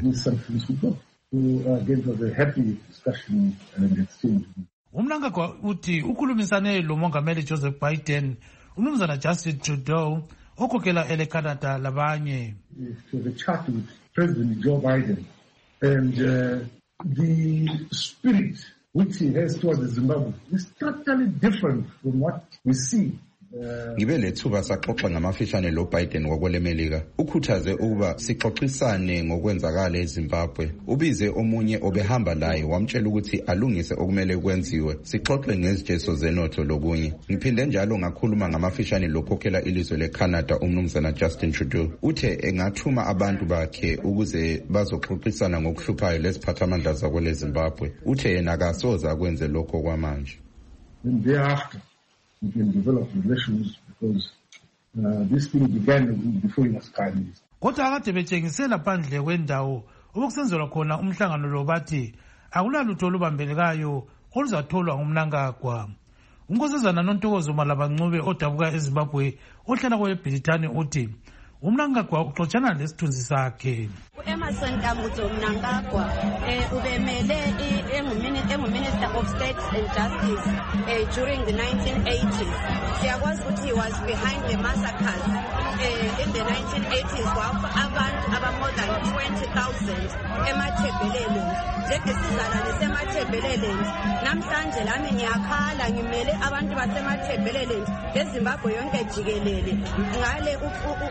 uMnangagwa uthi ukhulumisane lomongameli Joseph Biden, umnumzana Justin Trudeau okhokhela ele Canada labanye. To the chat with President Joe Biden. And uh, the spirit which he has towards Zimbabwe is totally different from what we see. Ngibe lethuba saxoxa ngamafishane lo Biden ngokwelemelika. Ukhuthaze ukuba sixoxisane ngokwenzakala eZimbabwe. Ubize omunye obehamba laye wamtshela ukuthi alungise okumele kwenziwe. Sixoxe ngezijeso zenotho lokunye. Ngiphinde njalo ngakhuluma ngamafishane lokhokhela ilizwe leCanada umnumzana Justin Trudeau. Uthe engathuma abantu bakhe ukuze bazoxoxisana ngokuhluphayo lesiphathamandla zakho leZimbabwe. Uthe yena akasoza akwenze lokho kwamanje. Thereafter we can develop relations because uh, this thing began before he was prime minister. Kodwa akade betshengisela phandle kwendawo okusenzelwa khona umhlangano lo bathi akulalutho olubambelekayo oluzatholwa nguMnangagwa. Unkosazana Nontokozo Malabancube odabuka eZimbabwe ohlala kweBrithani uthi uMnangagwa uxoxana lesithunzi sakhe. uEmerson Kamuzo Mnangagwa ubemele enguminister of state and justice during the nineteen eighties. Siyakwazi ukuthi he was behind the massacres in the nineteen eighties kwapha abantu aba more than twenty thousand emathebelele. Njengesizalwane semathebelele namhlanje lami ngiyakhala ngimele abantu basemathebelele eZimbabwe yonke jikelele ngale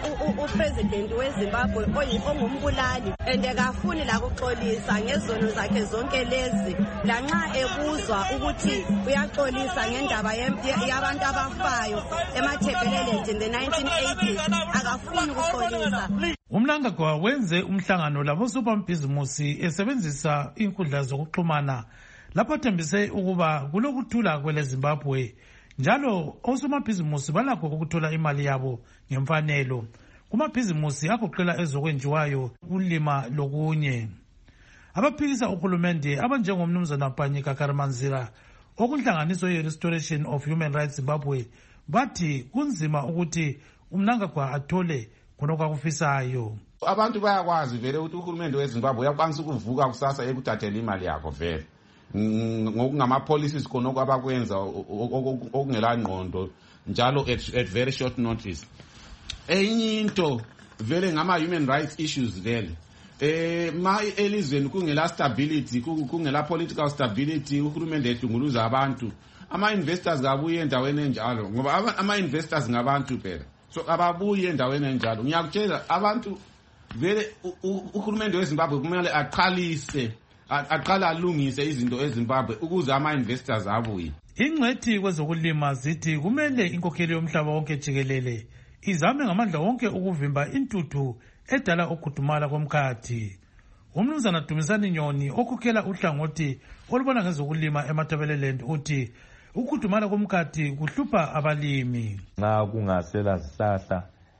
upresident weZimbabwe ongumbulali and akafuni la kuxolisa ngezono zakhe zonke lezi lanxa ebuzwa ukuthi uyaxolisa ngendaba yabantu abafayo eMatabeleland in the nineteen eighties akafuni ukuxolisa. Umnangagwa wenze umhlangano labosomabhizimusi esebenzisa inkundla zokuxhumana lapho thembise ukuba kulokuthula kwele Zimbabwe njalo osomabhizimusi balakho ukuthola imali yabo ngemfanelo kumabhizimusi agoqela ezokwenjiwayo ulima lokunye. Abaphikisa uhulumende abanjengomnumzana Panyika Karamanzira okunhlanganiso ye-Restoration of Human Rights Zimbabwe bathi kunzima ukuthi umnangagwa athole khonokho akufisayo. Abantu bayakwazi vele ukuthi uhulumende weZimbabwe uyakwanisa ukuvuka kusasa ekuthathela imali yakho vele ngokungama policies khonokho abakwenza okungela ngqondo njalo at, at very short notice. Enye into vele ngama human rights issues vele eh ma elizweni kungela stability kungela political stability uhulumende edunguluza abantu ama investors ngabuye endaweni enjalo ngoba ama investors ngabantu phela so ababuye endaweni enjalo. Ngiyakutshela abantu vele uhulumende weZimbabwe kumele aqalise aqala alungise izinto eZimbabwe ukuze ama investors abuye. Ingcwethi kwezokulima zithi kumele inkokheli yomhlaba wonke jikelele izame ngamandla wonke ukuvimba intuthu edala ukudumala komkhathi. Umnumzana Dumisani Nyoni okhokhela uhlangothi olubona ngezokulima eMatabeleland uthi ukudumala komkhathi kuhlupha abalimi. Nxa kungasela zihlahla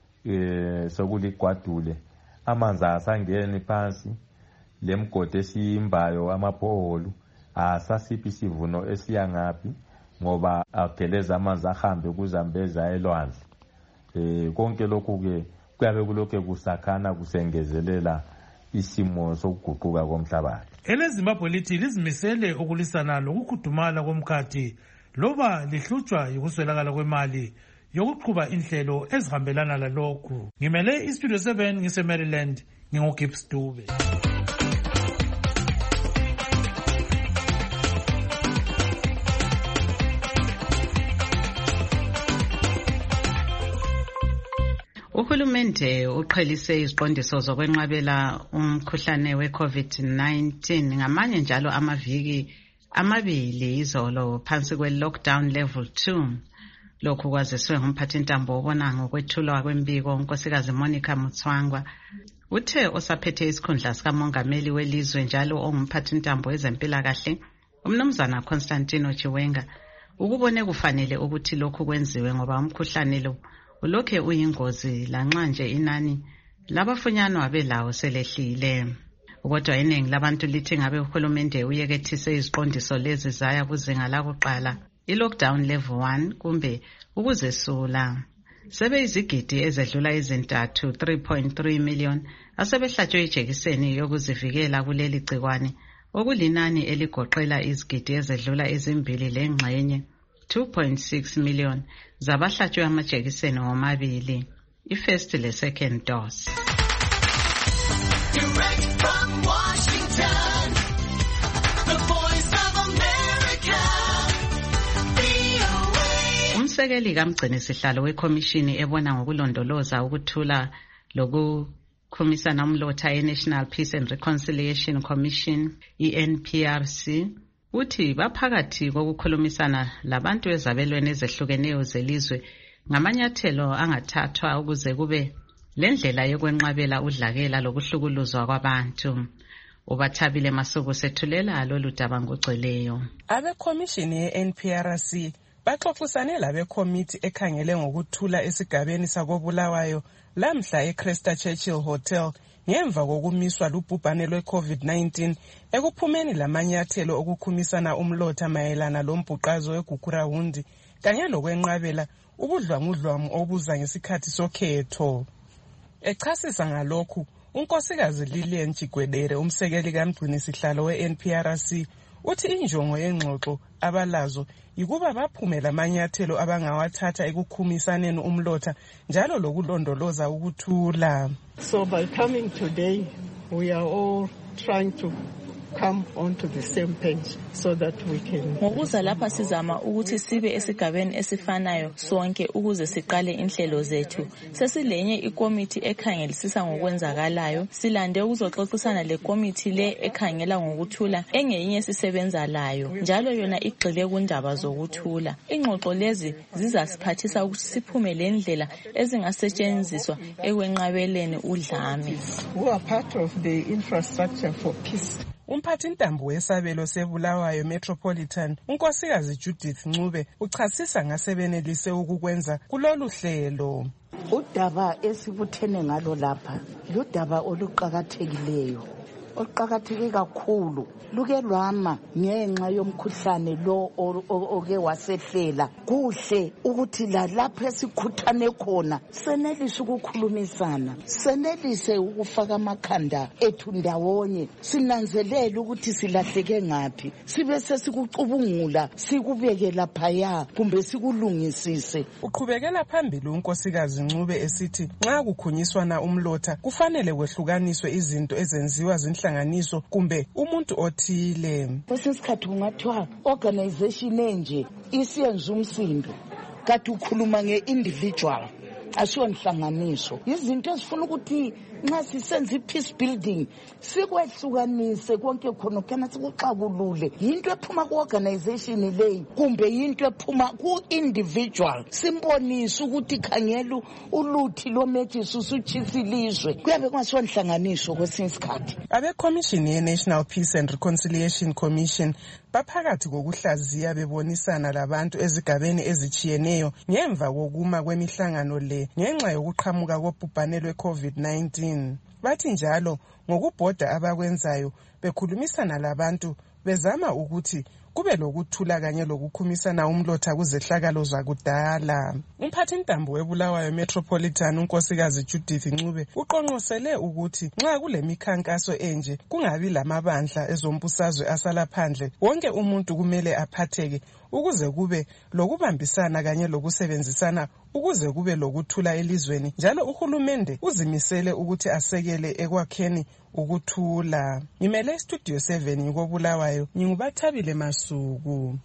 eh sokuligwadule amanzi asangeni phansi lemgodi esiyimbayo amabhoholu asasiphi isivuno esiyangaphi ngoba ageleza amanzi ahambe kuzambeza elwandle. Eh konke lokhu ke kuyabe kulokho kusakhana kusengezelela isimo sokuguquka komhlabathi. EleZimbabwe lithi lizimisele ukulisana lokukhudumala komkhathi loba lihlutshwa yikuswelakala kwemali yokuqhuba inhlelo ezihambelana lalokhu. Ngimele iStudio seven ngise Maryland ngingoGibbs Dube. Uhulumende uqhelise iziqondiso zokwenqabela umkhuhlane we-COVID nineteen ngamanye njalo amaviki amabili izolo phansi kwe-lockdown level two. Lokhu kwaziswe ngumphathintambo obona ngokwethulwa kwembiko unkosikazi Monica Mutswangwa. Uthe osaphethe isikhundla sikamongameli welizwe njalo ongumphathintambo wezempilakahle umnumzana Constantino Chiwenga ukubone kufanele ukuthi lokhu kwenziwe ngoba umkhuhlane lo ulokhe uyingozi lanxa nje inani labafunyanwa belawo selehlile. Kodwa iningi labantu lithi ngabe uhulumende uyekethise iziqondiso lezi zaya kuzinga lakuqala i-lockdown level one kumbe ukuzesula. Sebe izigidi ezedlula izintathu three point three million asebehlatshwe ijekiseni yokuzivikela kuleli gcikwane okulinani eligoqela izigidi ezedlula izimbili lengxenye two point six million zabahlatshwe amajekiseni womabili i-first le second dose. Direct from Washington, the voice of America, V O A. Umsekeli kamgcini sihlalo wekhomishini ebona ngokulondoloza ukuthula lokukhumisana umlotha ye-National Peace and Reconciliation Commission i-N P R C uthi baphakathi kokukhulumisana labantu ezabelweni ezehlukeneyo zelizwe ngamanyathelo angathathwa ukuze kube lendlela yokwenqabela udlakela lokuhlukuluzwa kwabantu. Ubathabile Masuku sethulela lolu daba ngogcweleyo. Abekhomishini ye-N P R C baxoxisane labekhomithi ekhangele ngokuthula esigabeni sakobulawayo lamhla eCresta Churchill Hotel ngemva kokumiswa lubhubhane lwe-COVID nineteen ekuphumeni lamanyathelo okukhumisana umlotha mayelana lombhuqazo weGukurahundi kanye lokwenqabela ubudlwangudlwamu obuza ngesikhathi sokhetho. Echasisa ngalokhu, unkosikazi Lilian Chigwedere umsekeli kamgcini sihlalo we-N P R C uthi injongo yengxoxo abalazo yikuba baphumela amanyathelo abangawathatha ekukhumisaneni umlotha njalo lokulondoloza ukuthula. So by coming today we are all trying to come onto the same page so that we can. Ngokuza lapha sizama ukuthi sibe esigabeni esifanayo sonke ukuze siqale inhlelo zethu. Sesilenye ikomiti ekhangelisisa ngokwenzakalayo. Silande ukuzoxoxisana le komiti le ekhangela ngokuthula engeyinye sisebenza layo. Njalo yona igxile kundaba zokuthula. Ingxoxo lezi zizasiphathisa ukuthi siphume le ndlela ezingasetshenziswa ekwenqabeleni udlame. Who are part of the infrastructure for peace. Umphathintambo wesabelo seBulawayo Metropolitan unkosikazi Judith Ncube uchasisa ngasebenelise ukukwenza kulolu hlelo. Udaba esibuthene ngalo lapha ludaba oluqhakathekileyo oqhakatheke kakhulu luke lwama ngenxa yomkhuhlane lo oke wasehlela. Kuhle ukuthi la lapha esikhuthane khona senelise ukukhulumisana, senelise ukufaka amakhanda ethu ndawonye, sinanzelela ukuthi silahleke ngaphi, sibe sesikucubungula sikubeke laphaya kumbe sikulungisise. Uqhubekela phambili unkosikazi Ncube esithi nxa kukhunyiswana umlotha kufanele kwehlukaniswe izinto ezenziwa zinhlanganiso kumbe umuntu othile. Kwesikhathi kungathiwa organization enje isiyenza umsindo kanti ukhuluma nge-individual asiyo nhlanganiso. Izinto ezifuna ukuthi nxa sisenza i-peace building sikwehlukanise konke khona kana sikuxakulule yinto ephuma ku-organization leyi kumbe yinto ephuma ku-individual. Simbonise ukuthi khangela uluthi lomejisi usuchisilizwe kuyabe kungasiyo nhlanganiso kwesinye isikhathi. Abekhomishini ye-National Peace and Reconciliation Commission baphakathi kokuhlaziya bebonisana labantu ezigabeni ezichiyeneyo ngemva kokuma kwemihlangano le ngenxa yokuqhamuka kobhubhane lwe-COVID nineteen. Bathi njalo ngokubhoda abakwenzayo bekhulumisana labantu bezama ukuthi kube lokuthula kanye lokukhumisana umlotha kuzehlakalo zakudala. Umphathintambo weBulawayo Metropolitan unkosikazi Judith Ncube uqonqosele ukuthi nxa kule mikhankaso enje kungabi lamabandla ezombusazwe asala phandle. Wonke umuntu kumele aphatheke ukuze kube lokubambisana kanye lokusebenzisana ukuze kube lokuthula elizweni. Njalo uhulumende uzimisele ukuthi asekele ekwakheni ukuthula. Ngimele Studio seven ngikoBulawayo, ngingubathabile Masuku.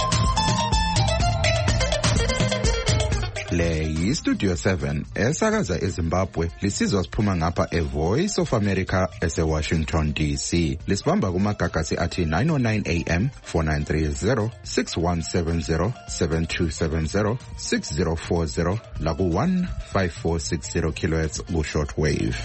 Le yi-Studio seven esakaza eZimbabwe lisizwa siphuma ngapha eVoice of America ese-Washington D C. Lisibamba kumagagasi athi nine oh nine A M, four nine three zero, six one seven zero, seven two seven zero, six zero four zero laku one five four six zero kilohertz ku-short wave.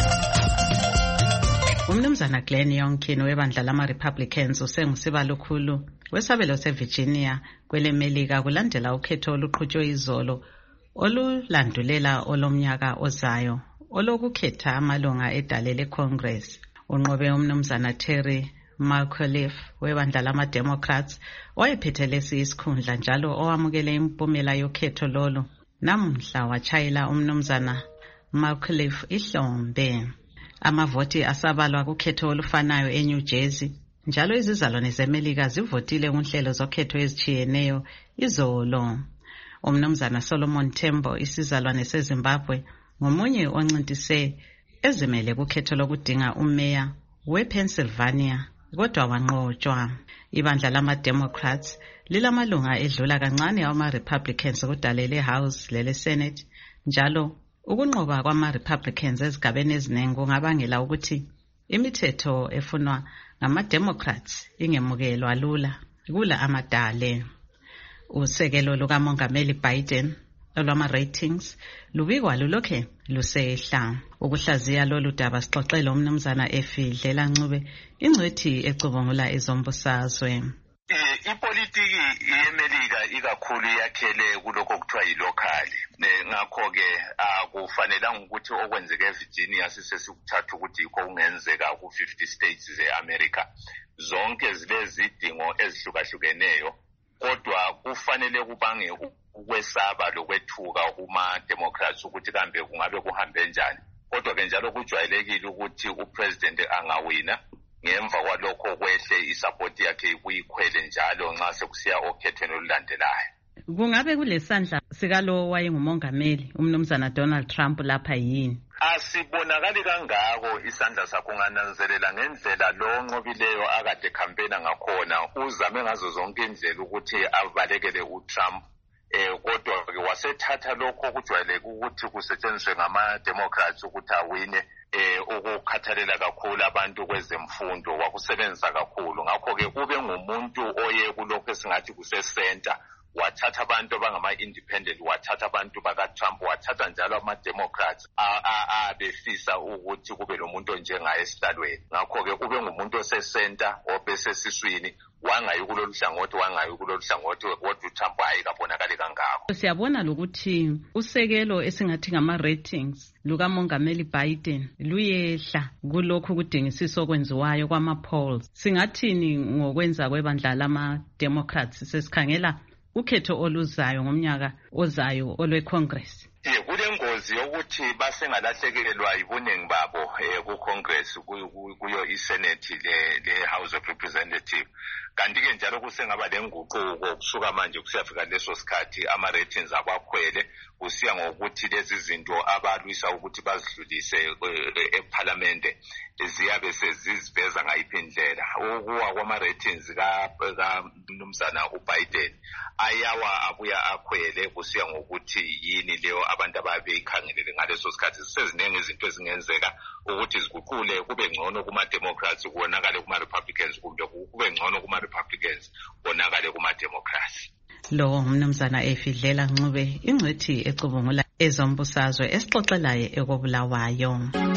Umnumzana Glenn Youngkin webandla lama-Republicans usengusiba lukhulu wesabelo seVirginia kwele Melika kulandela ukhetho oluqhutshwe izolo olulandulela olomnyaka ozayo olokukhetha amalunga edale leCongress. Unqobe umnumzana Terry McAuliffe webandla lama-Democrats owayephethe lesi isikhundla njalo owamukele impumela yokhetho lolo namhla wachayela umnumzana McAuliffe ihlombe. Amavoti asabalwa kukhetho olufanayo eNew Jersey njalo izizalwane zeMelika zivotile kunhlelo zokhetho ezichiyeneyo izolo. Umnumzana Solomon Tembo isizalwane seZimbabwe ngomunye oncintise ezimele kukhetho lokudinga umeya wePennsylvania kodwa wanqotshwa. Ibandla lama-Democrats lilamalunga edlula kancane awama-Republicans kudale le-House lele-Senate njalo ukunqoba kwama-Republicans ezigabeni eziningi kungabangela ukuthi imithetho efunwa ngama-Democrats ingemukelwa lula kula amadale. Usekelo lukamongameli Biden olwama-ratings lubikwa lulokhe lusehla. Ukuhlaziya lolu daba sixoxele umnumzana Efidlela Ncube ingcwethi ecubungula ezombusazwe. Ipolitiki yeMelika ikakhulu yakhele kulokho kuthiwa yilokali. Ngakho-ke akufanelanga ukuthi okwenzeke eVirginia sisesikuthatha ukuthi yikho kungenzeka ku-fifty states ze-America. Zonke zilezidingo ezihlukahlukeneyo kodwa kufanele kubange ukwesaba lokwethuka kuma-Democrats ukuthi kambe kungabe kuhambe njani. Kodwa-ke njalo kujwayelekile ukuthi upresident angawina ngemva kwalokho kwehle isapoti yakhe kuyikhwele njalo nxa sekusiya okhethweni olulandelayo. Kungabe kulesandla sikalo wayengumongameli umnumzana Donald Trump lapha yini? asibonakali kangako isandla sakho ngananzelela ngendlela lo nqobileyo akade campaigna ngakhona uzame ngazo zonke indlela ukuthi abalekele uTrump eh kodwa ke wasethatha lokho kujwayeleke ukuthi kusetshenziswe ngama-Democrats ukuthi awine eh ukukhathalela kakhulu abantu kwezemfundo wakusebenzisa kakhulu ngakho-ke ube ngumuntu oye kulokho esingathi kusecenter wathatha abantu abangama-independent wathatha abantu baka-Trump wathatha njalo ama-Democrats abefisa ukuthi kube lo muntu onjengaye esihlalweni ngakho-ke ube ngumuntu osecenter obesesiswini wangayi kulolu hlangothi wangayi kulolu hlangothi kodwa uTrump hayi kabonakali kangako. Siyabona lokuthi usekelo esingathi ngama-ratings lukamongameli Biden luyehla kulokhu kudingisisa okwenziwayo kwama-polls. Singathini ngokwenza kwebandla lama-Democrats sesikhangela ukhetho oluzayo ngomnyaka ozayo olwe-Congress? Yeah, kulengozi yokuthi basengalahlekelwa ibuningi babo eh ku-Congress kuyo i-Senate le-House of Representatives. Kanti-ke njalo kusengaba lenguquko kusuka manje kusiyafika leso sikhathi ama-ratings abakhwele kusiya ngokuthi lezi zinto abalwisa ukuthi bazidlulise eParliamente ziyabe seziziveza ngayiphi indlela. Ukuwa kwama-ratings kaMnumzana uBiden ayawa abuya akhwele kusiya ngokuthi yini leyo abantu ababeyikhangelele ngaleso sikhathi. Seziningi izinto ezingenzeka ukuthi ziguqule kube ngcono kuma-Democrats kubonakale kuma-Republicans kumbe kube ngcono kuma-Republicans bonakale kuma-Democrats. Lo umnumzana Efidlela Ncube ingcwethi ecubungula ezombusazwe esixoxelayo ekobulawayo.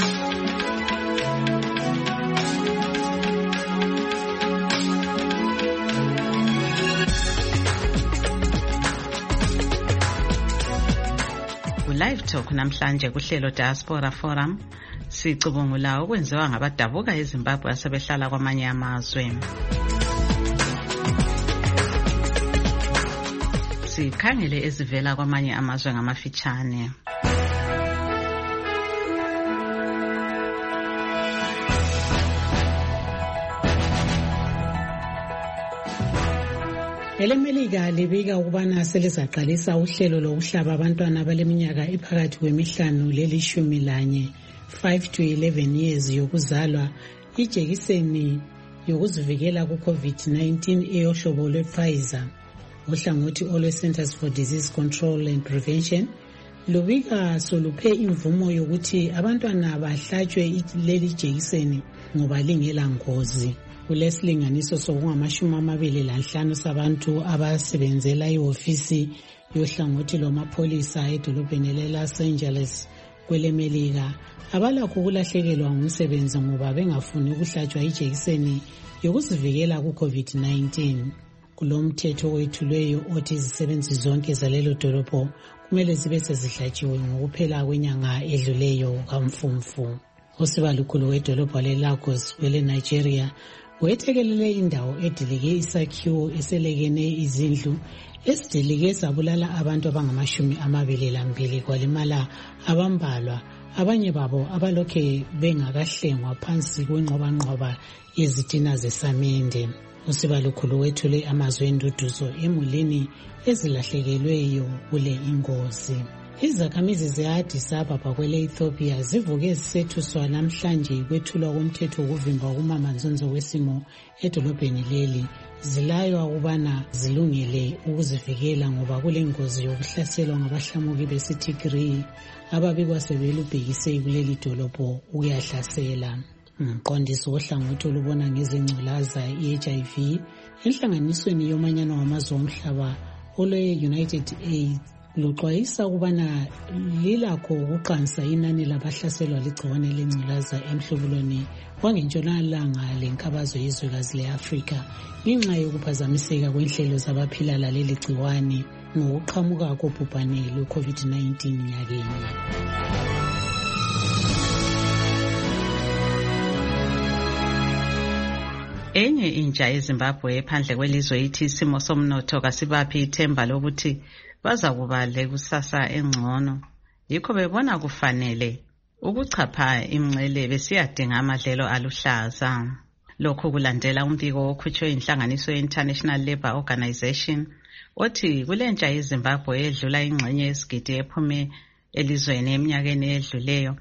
Live Talk namhlanje kuhlelo Diaspora Forum sicubungula okwenziwa ngabadabuka eZimbabwe asebehlala kwamanye amazwe. Sikhangele ezivela kwamanye amazwe ngamafitshane. EleMelika libika ukubana selizaqalisa uhlelo lokuhlaba abantwana abaleminyaka ephakathi kwemihlanu lelishumi lanye five to eleven years yokuzalwa ijekiseni yokuzivikela ku-COVID nineteen eyohlobo lwe-Pfizer. Uhlangothi olwe-Centers for Disease Control and Prevention lubika soluphe imvumo yokuthi abantwana bahlatshwe leli jekiseni ngoba lingela ngozi. Kulesilinganiso sokungamashumi amabili lanhlanu sabantu abasebenzela ihofisi yohlangothi lwamapholisa edolobheni le-Los Angeles kweleMelika abalakho ukulahlekelwa ngumsebenzi ngoba bengafuni ukuhlatshwa ijekiseni yokuzivikela ku-COVID nineteen. Kulomthetho wethulweyo othi izisebenzi zonke zalelo dolobho kumele zibe sezihlatshiwe ngokuphela kwenyanga edluleyo kaMfumfu. Usibalukhulu wedolobho le-Lagos kwele-Nigeria wethekelele indawo edilike isakhiwo eselekene izindlu esidilike zabulala abantu abangamashumi amabili lambili kwalimala abambalwa abanye babo abalokhe bengakahlengwa phansi kwenqobanqoba yezitina zesamende. Usibalukhulu wethule amazwi enduduzo emulini ezilahlekelweyo kule ingozi. Izakhamizi ze-Addis Ababa kwele-Ethiopia zivuke zisethuswa namhlanje kwethulwa komthetho wokuvimba ukumamanzonzo wesimo edolobheni leli. Zilaywa ukubana zilungele ukuzivikela ngoba kulengozi yokuhlaselwa ngabahlamuki besiTigray ababikwa sebelubhekise kuleli dolobho ukuyahlasela. Umqondisi wohlangothi olubona ngezengculaza i-H I V enhlanganisweni yomanyano wamazwe omhlaba olwe-United AIDS luxwayisa ukubana lilakho ukuqansa inani labahlaselwa ligciwane lengculaza emhlubulweni wangentshonalanga lenkabazo yezwekazi le-Afrika ngenxa yokuphazamiseka kwenhlelo zabaphila laleli gciwane ngokuqhamuka kobhubhane lwe-COVID nineteen nyakenye. Enye intsha eZimbabwe ephandle kwelizwe ithi isimo somnotho kasibaphi ithemba lokuthi bazakuba lekusasa engcono. Yikho bebona kufanele ukuchapha imncele besiyadinga amadlelo aluhlaza. Lokho kulandela umbiko okhutshwe inhlanganiso ye-International Labour Organization othi kulentsha yeZimbabwe edlula ingxenye yesigidi ephume elizweni eminyakeni edluleyo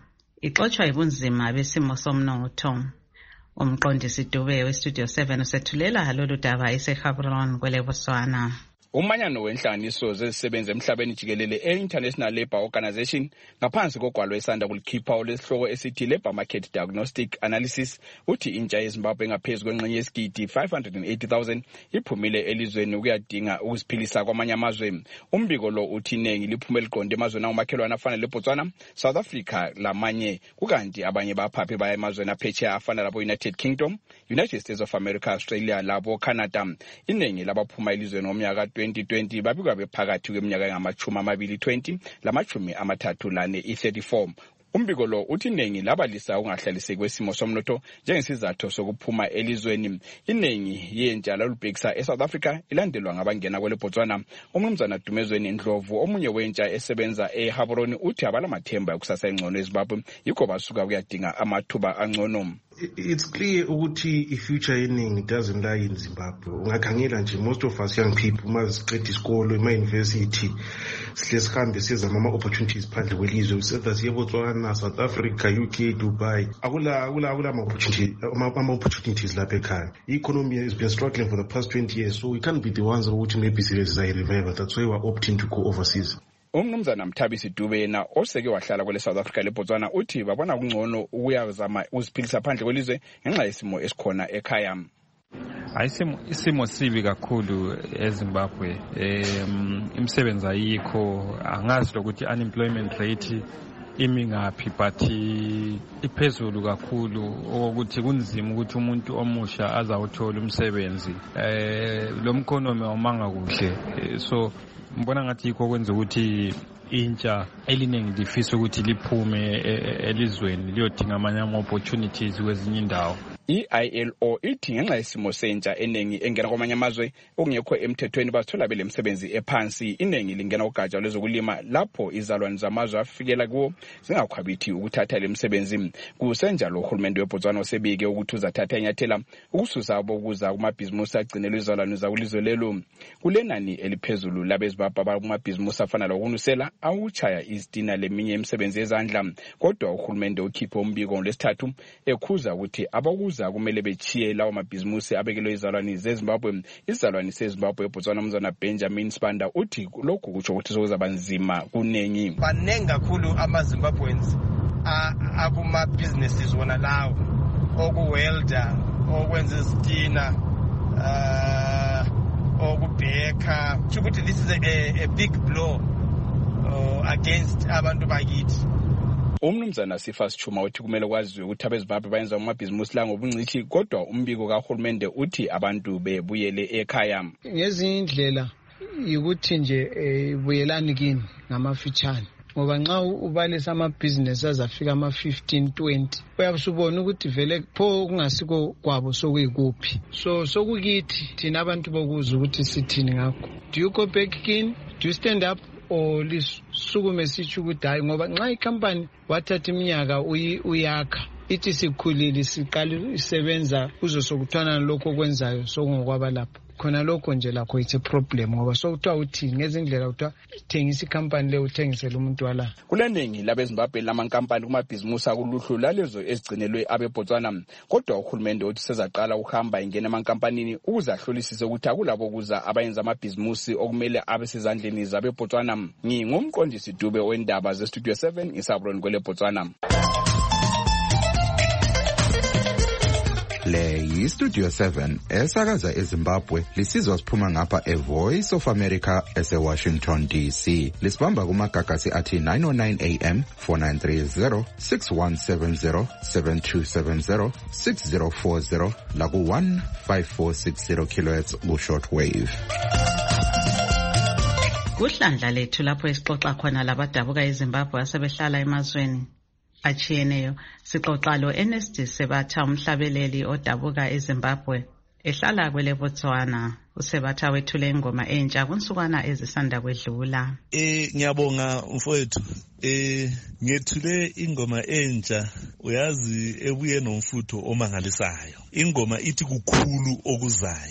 ixotshwa yibunzima besimo somnotho. Umqondisi Dube weStudio seven usethulela lolu daba eseGaborone kwele Botswana. Umanyano wenhlanganiso zezisebenzi emhlabeni jikelele e-International Labour Organization ngaphansi kogwalo esanda kulikhipha olesihloko esithi Labour Market Diagnostic Analysis uthi intsha yeZimbabwe engaphezu kwengxenye yesigidi five hundred eighty thousand iphumile elizweni ukuyadinga ukuziphilisa kwamanye amazwe. Umbiko lo uthi iningi liphume liqonde emazweni angomakhelwane afana leBotswana, South Africa lamanye, kukanti abanye baphaphe baya emazweni aphetsheya afana labo United Kingdom, United States of America, Australia labo Canada. Iningi labaphuma elizweni ngomnyaka twenty twenty babikwa bephakathi kweminyaka engamachumi amabili twenty lamachumi amathathu lane i-thirty-four. Umbiko lo uthi iningi labalisa ungahlaliseki kwesimo somnotho njengesizathu sokuphuma elizweni. Iningi yentsha lalubhekisa eSouth Africa ilandelwa ngabangena kwele Botswana. Umnumzana Dumezweni Ndlovu omunye wentsha esebenza eGaborone uthi abalamathemba yokusasa engcono eZimbabwe yikho basuka kuyadinga amathuba angcono. It's clear ukuthi i-future yeningi doesn't lie in Zimbabwe. Ungakhangela nje most of us young people maziqeda isikolo ema-university sihle sihambe sizama ama-opportunities phandle kwelizwe setha siye eBotswana, South Africa, U K, Dubai. Akula akula akula ama-opportunity ama-opportunities lapha ekhaya. I-economy has been struggling for the past twenty years, so we can't be the ones ukuthi maybe sizayi-revive. That's why we're opting to go overseas. Umnumzana Mthabisi Dube yena oseke wahlala kwele South Africa leBotswana uthi babona kungcono ukuyazama uziphilisa phandle kwelizwe ngenxa yesimo esikhona ekhaya. Ayisimo isimo sibi kakhulu eZimbabwe. Em imisebenzi ayikho, angazi ukuthi unemployment rate imi ngaphi but iphezulu kakhulu ukuthi kunzima ukuthi umuntu omusha azawuthola umsebenzi. Eh lo mkhonomi awumanga kuhle. So mbona ngathi yikho kwenza ukuthi intsha eliningi lifisa ukuthi liphume elizweni liyodinga amanye ama-opportunities kwezinye indawo. I-I L O ithi ngenxa yesimo sentsha eningi engena kwamanye amazwe okungekho emthethweni bazithola bele msebenzi ephansi. Iningi lingena ugatsha lwezokulima lapho izalwane zamazwe afikela kuwo zingakhwabithi ukuthatha le msebenzi. Kusenjalo uhulumende weBotswana osebike ukuthi uzathatha inyathela ukususa abokuza kumabhizimusi agcinelwe izalwane zakulizwe lelo. Kulenani eliphezulu labeZimbabwe abakumabhizimusi afana lokunusela awuchaya izitina leminye imisebenzi yezandla. Kodwa uhulumende ukhiphe umbiko ngolesithathu ekhuza ukuthi abakuza kumele bechiye lawo mabhizimusi abekelwe izalwane zeZimbabwe. Izalwane seZimbabwe eBotswana umzana Benjamin Spanda uthi lokhu kutsho ukuthi sokuzaba nzima kunengi. Banengi kakhulu ama-Zimbabweans akuma businesses wona lawo okuwelda, okwenza izitina, okubheka. Ukuthi this is a, a big blow uh, against abantu bakithi. Umnumzana Sifas Chuma uthi kumele kwaziwe ukuthi abeZimbabwe bayenza amabhizimusi la ngobungcithi, kodwa umbiko kahulumende uthi abantu bebuyele ekhaya. Ngezindlela ukuthi nje buyelani kini ngamafitshane ngoba nxa ubalisa amabhizinesi azafika ama fifteen twenty uyabusubona ukuthi vele pho kungasiko kwabo sokuyikuphi. So sokukithi thina abantu bokuza ukuthi sithini ngakho. Do you go back in? Do you stand up? O lisukume sithi ukuthi hayi ngoba nxa icompany wathatha iminyaka uyakha ithi sikhulile siqala isebenza uzosokuthana lokho okwenzayo sokungokwaba lapho khona lokho nje lakho it's a problem ngoba sokuthiwa uthi ngezindlela kuthiwa thengisa icompany le uthengisele umuntu wala. Kuleningi labeZimbabwe lamankampani kumabhizimusi akuluhlu lalezo ezigcinelwe abeBotswana, kodwa uhulumende uthi sezaqala ukuhamba ingena emankampanini ukuze ahlolisise ukuthi akulabo kuza abayenza amabhizimusi okumele abe sezandleni zabeBotswana. Ngingumqondisi Dube wendaba zeStudio seven eGaborone kwele Botswana. Le yiStudio seven esakaza eZimbabwe lisizwa siphuma ngapha eVoice of America eseWashington D C. Lisibamba kumagagasi athi nine oh nine A M, four nine three zero, six one seven zero, seven two seven zero, six zero four zero laku one five four six zero kilohertz ku shortwave. Kuhlandla lethu lapho esixoxa khona labadabuka eZimbabwe asebehlala emazweni achiyeneyo. Sixoxa lo Ernest Sebatha umhlabeleli odabuka eZimbabwe ehlala kwele Botswana. Usebatha wethule ingoma entsha kunsukwana ezisanda kwedlula. Eh ngiyabonga mfowethu. Eh ngethule ingoma entsha uyazi ebuye nomfutho omangalisayo. Ingoma ithi kukhulu okuzayo.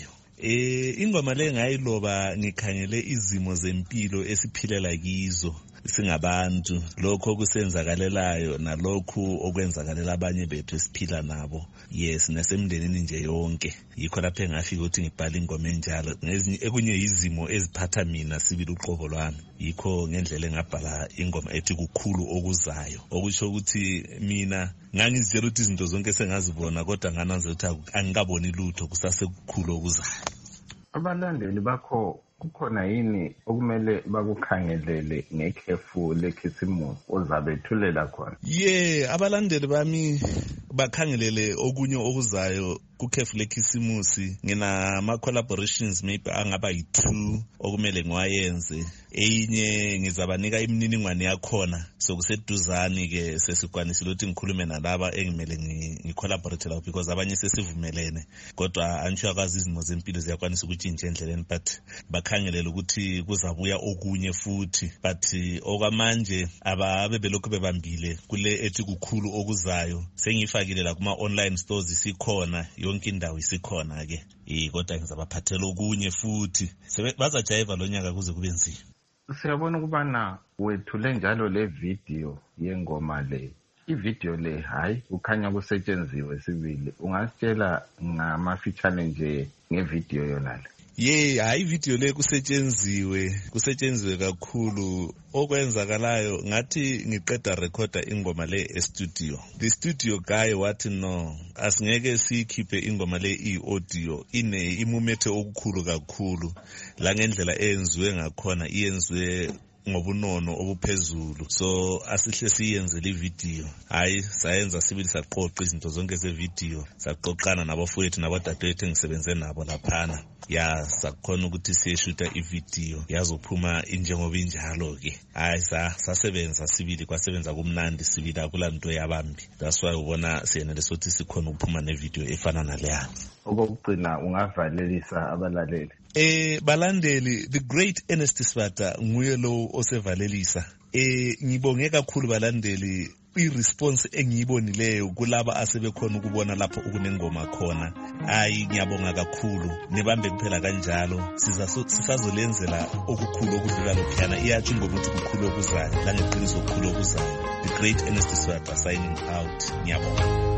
Eh ingoma le ngayiloba ngikhangele izimo zempilo esiphilela kizo singabantu, lokho okusenzakalelayo nalokho okwenzakalela abanye bethu esiphila nabo. Yes, nasemndenini nje yonke. Yikho lapho engafika ukuthi ngibhale ingoma enjalo. Ngezinye ekunye izimo eziphatha mina sibili uqobo lwami. Yikho ngendlela engabhala ingoma ethi kukhulu okuzayo. Okusho ukuthi mina ngangizitshela ukuthi izinto zonke sengazibona kodwa ngananzela ukuthi angikaboni lutho kusase kukhulu okuzayo. Abalandeli bakho kukhona yini okumele bakukhangelele ngekhefu lekhisimusi ozabethulela khona? Yeah, abalandeli bami bakhangelele okunye okuzayo kukhefu lekhisimusi. Ngina ama collaborations maybe angaba yi-two okumele ngiwayenze. Eyinye ngizabanika imininingwane yakhona sokuseduzani ke sesikwanisile ukuthi ngikhulume nalaba engimele ngicollaborate lawo because abanye sesivumelene kodwa angisho kwazi izimo zempilo ziyakwanisa ukuthi nje endleleni but bakhangelela ukuthi kuzabuya okunye futhi but okwamanje ababe belokhu bebambile kule ethi kukhulu okuzayo sengifakile la kuma online stores isikhona yonke indawo isikhona ke eh kodwa ngizabaphathela okunye futhi bazajayiva lo nyaka kuze kube nzima. Siyabona ukubana wethule njalo le video yengoma le. I-video le hayi ukhanya kusetshenziwe sibili. Ungasitshela ngamafitshane nje ngevideo yona le? Yeah, hayi video le kusetshenziwe, kusetshenziwe kakhulu. Okwenzakalayo ngathi ngiqeda recorda ingoma le e-studio. The studio guy wathi no, asingeke sikhiphe ingoma le i-audio ine imumethe okukhulu kakhulu. La ngendlela eyenziwe ngakhona iyenziwe ngobunono obuphezulu, so asihle siyenze le video. Hayi sayenza sibili saqoqa izinto zonke ze video, saqoqana nabafowethu nabadadewethu engisebenze nabo laphana. Ya sakhona ukuthi siyeshuta i-video yazophuma injengoba injalo ke. Hayi sasebenza sibili kwasebenza kumnandi sibili akulanto yabambi. That's why ubona siyena lesothi sikhona ukuphuma ne-video efana naleya. Okugcina ungavalelisa abalaleli. Eh balandeli, the great Ernest Sibata nguye lo osevalelisa. Eh ngibonge kakhulu balandeli i-response engiyibonileyo kulaba asebekhona ukubona lapho ukunengoma khona. Hayi ngiyabonga kakhulu, nibambe kuphela kanjalo. Sizazolenzela okukhulu okudlula lokhana iyathi ingoma ukuthi kukhulu okuzayo, la ngeqiniso okukhulu okuzayo. The great Ernest Sibata signing out. Ngiyabonga.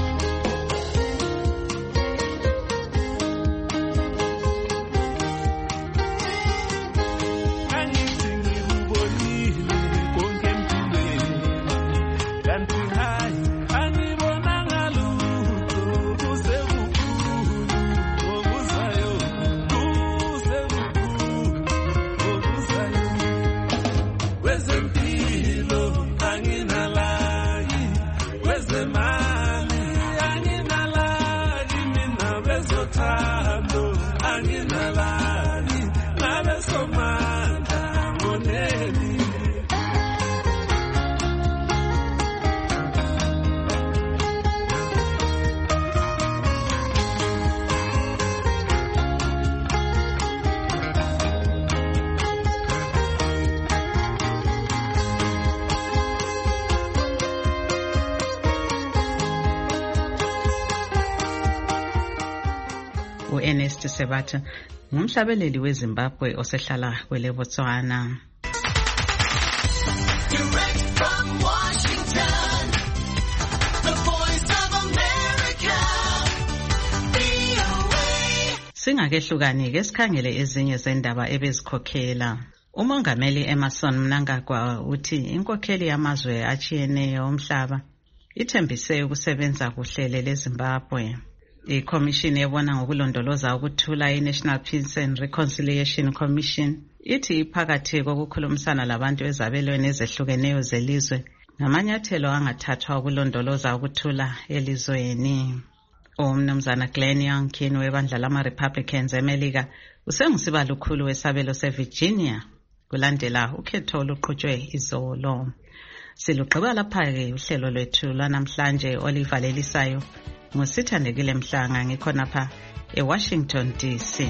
u-Ernest Sibata ngumhlabeleli weZimbabwe osehlala kwele Botswana. Direct from Washington, the voice of America, V O A. Singakehlukani ke sikhangele ezinye zendaba ebezikhokhela. Umongameli Emmerson Mnangagwa uthi inkokheli yamazwe achiyeneyo omhlaba ithembise ukusebenza kuhlele leZimbabwe. I-Commission ebona ngokulondoloza ukuthula i-National Peace and Reconciliation Commission ithi iphakathi kokukhulumisana labantu ezabelweni ezehlukeneyo zelizwe ngamanyathelo angathathwa ukulondoloza ukuthula elizweni. Umnumzana Glenn Youngkin webandla lama-Republicans eMelika usengusibala lukhulu wesabelo seVirginia kulandela ukhetho oluqhutshwe izolo. Silugqiba lapha-ke uhlelo lwethu lwanamhlanje olivalelisayo ngusithandekile Mhlanga ngikhonapha eWashington D C.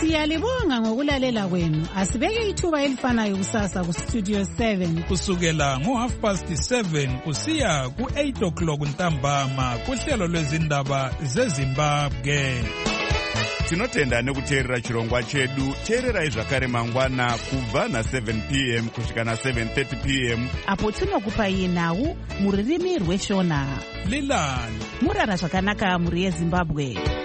Siyalibonga ngokulalela kwenu. Asibeke ithuba elifanayo kusasa ku Studio seven. Kusukela ngo half past seven kusiya ku eight o'clock ntambama kuhlelo lwezindaba zeZimbabwe. Tinotenda nekuteerera chirongwa chedu. Teererai zvakare mangwana kubva na seven p m kusvika na seven thirty p m apo tinokupai nhau muririmi rweshona. Lilani murara zvakanaka muri yeZimbabwe.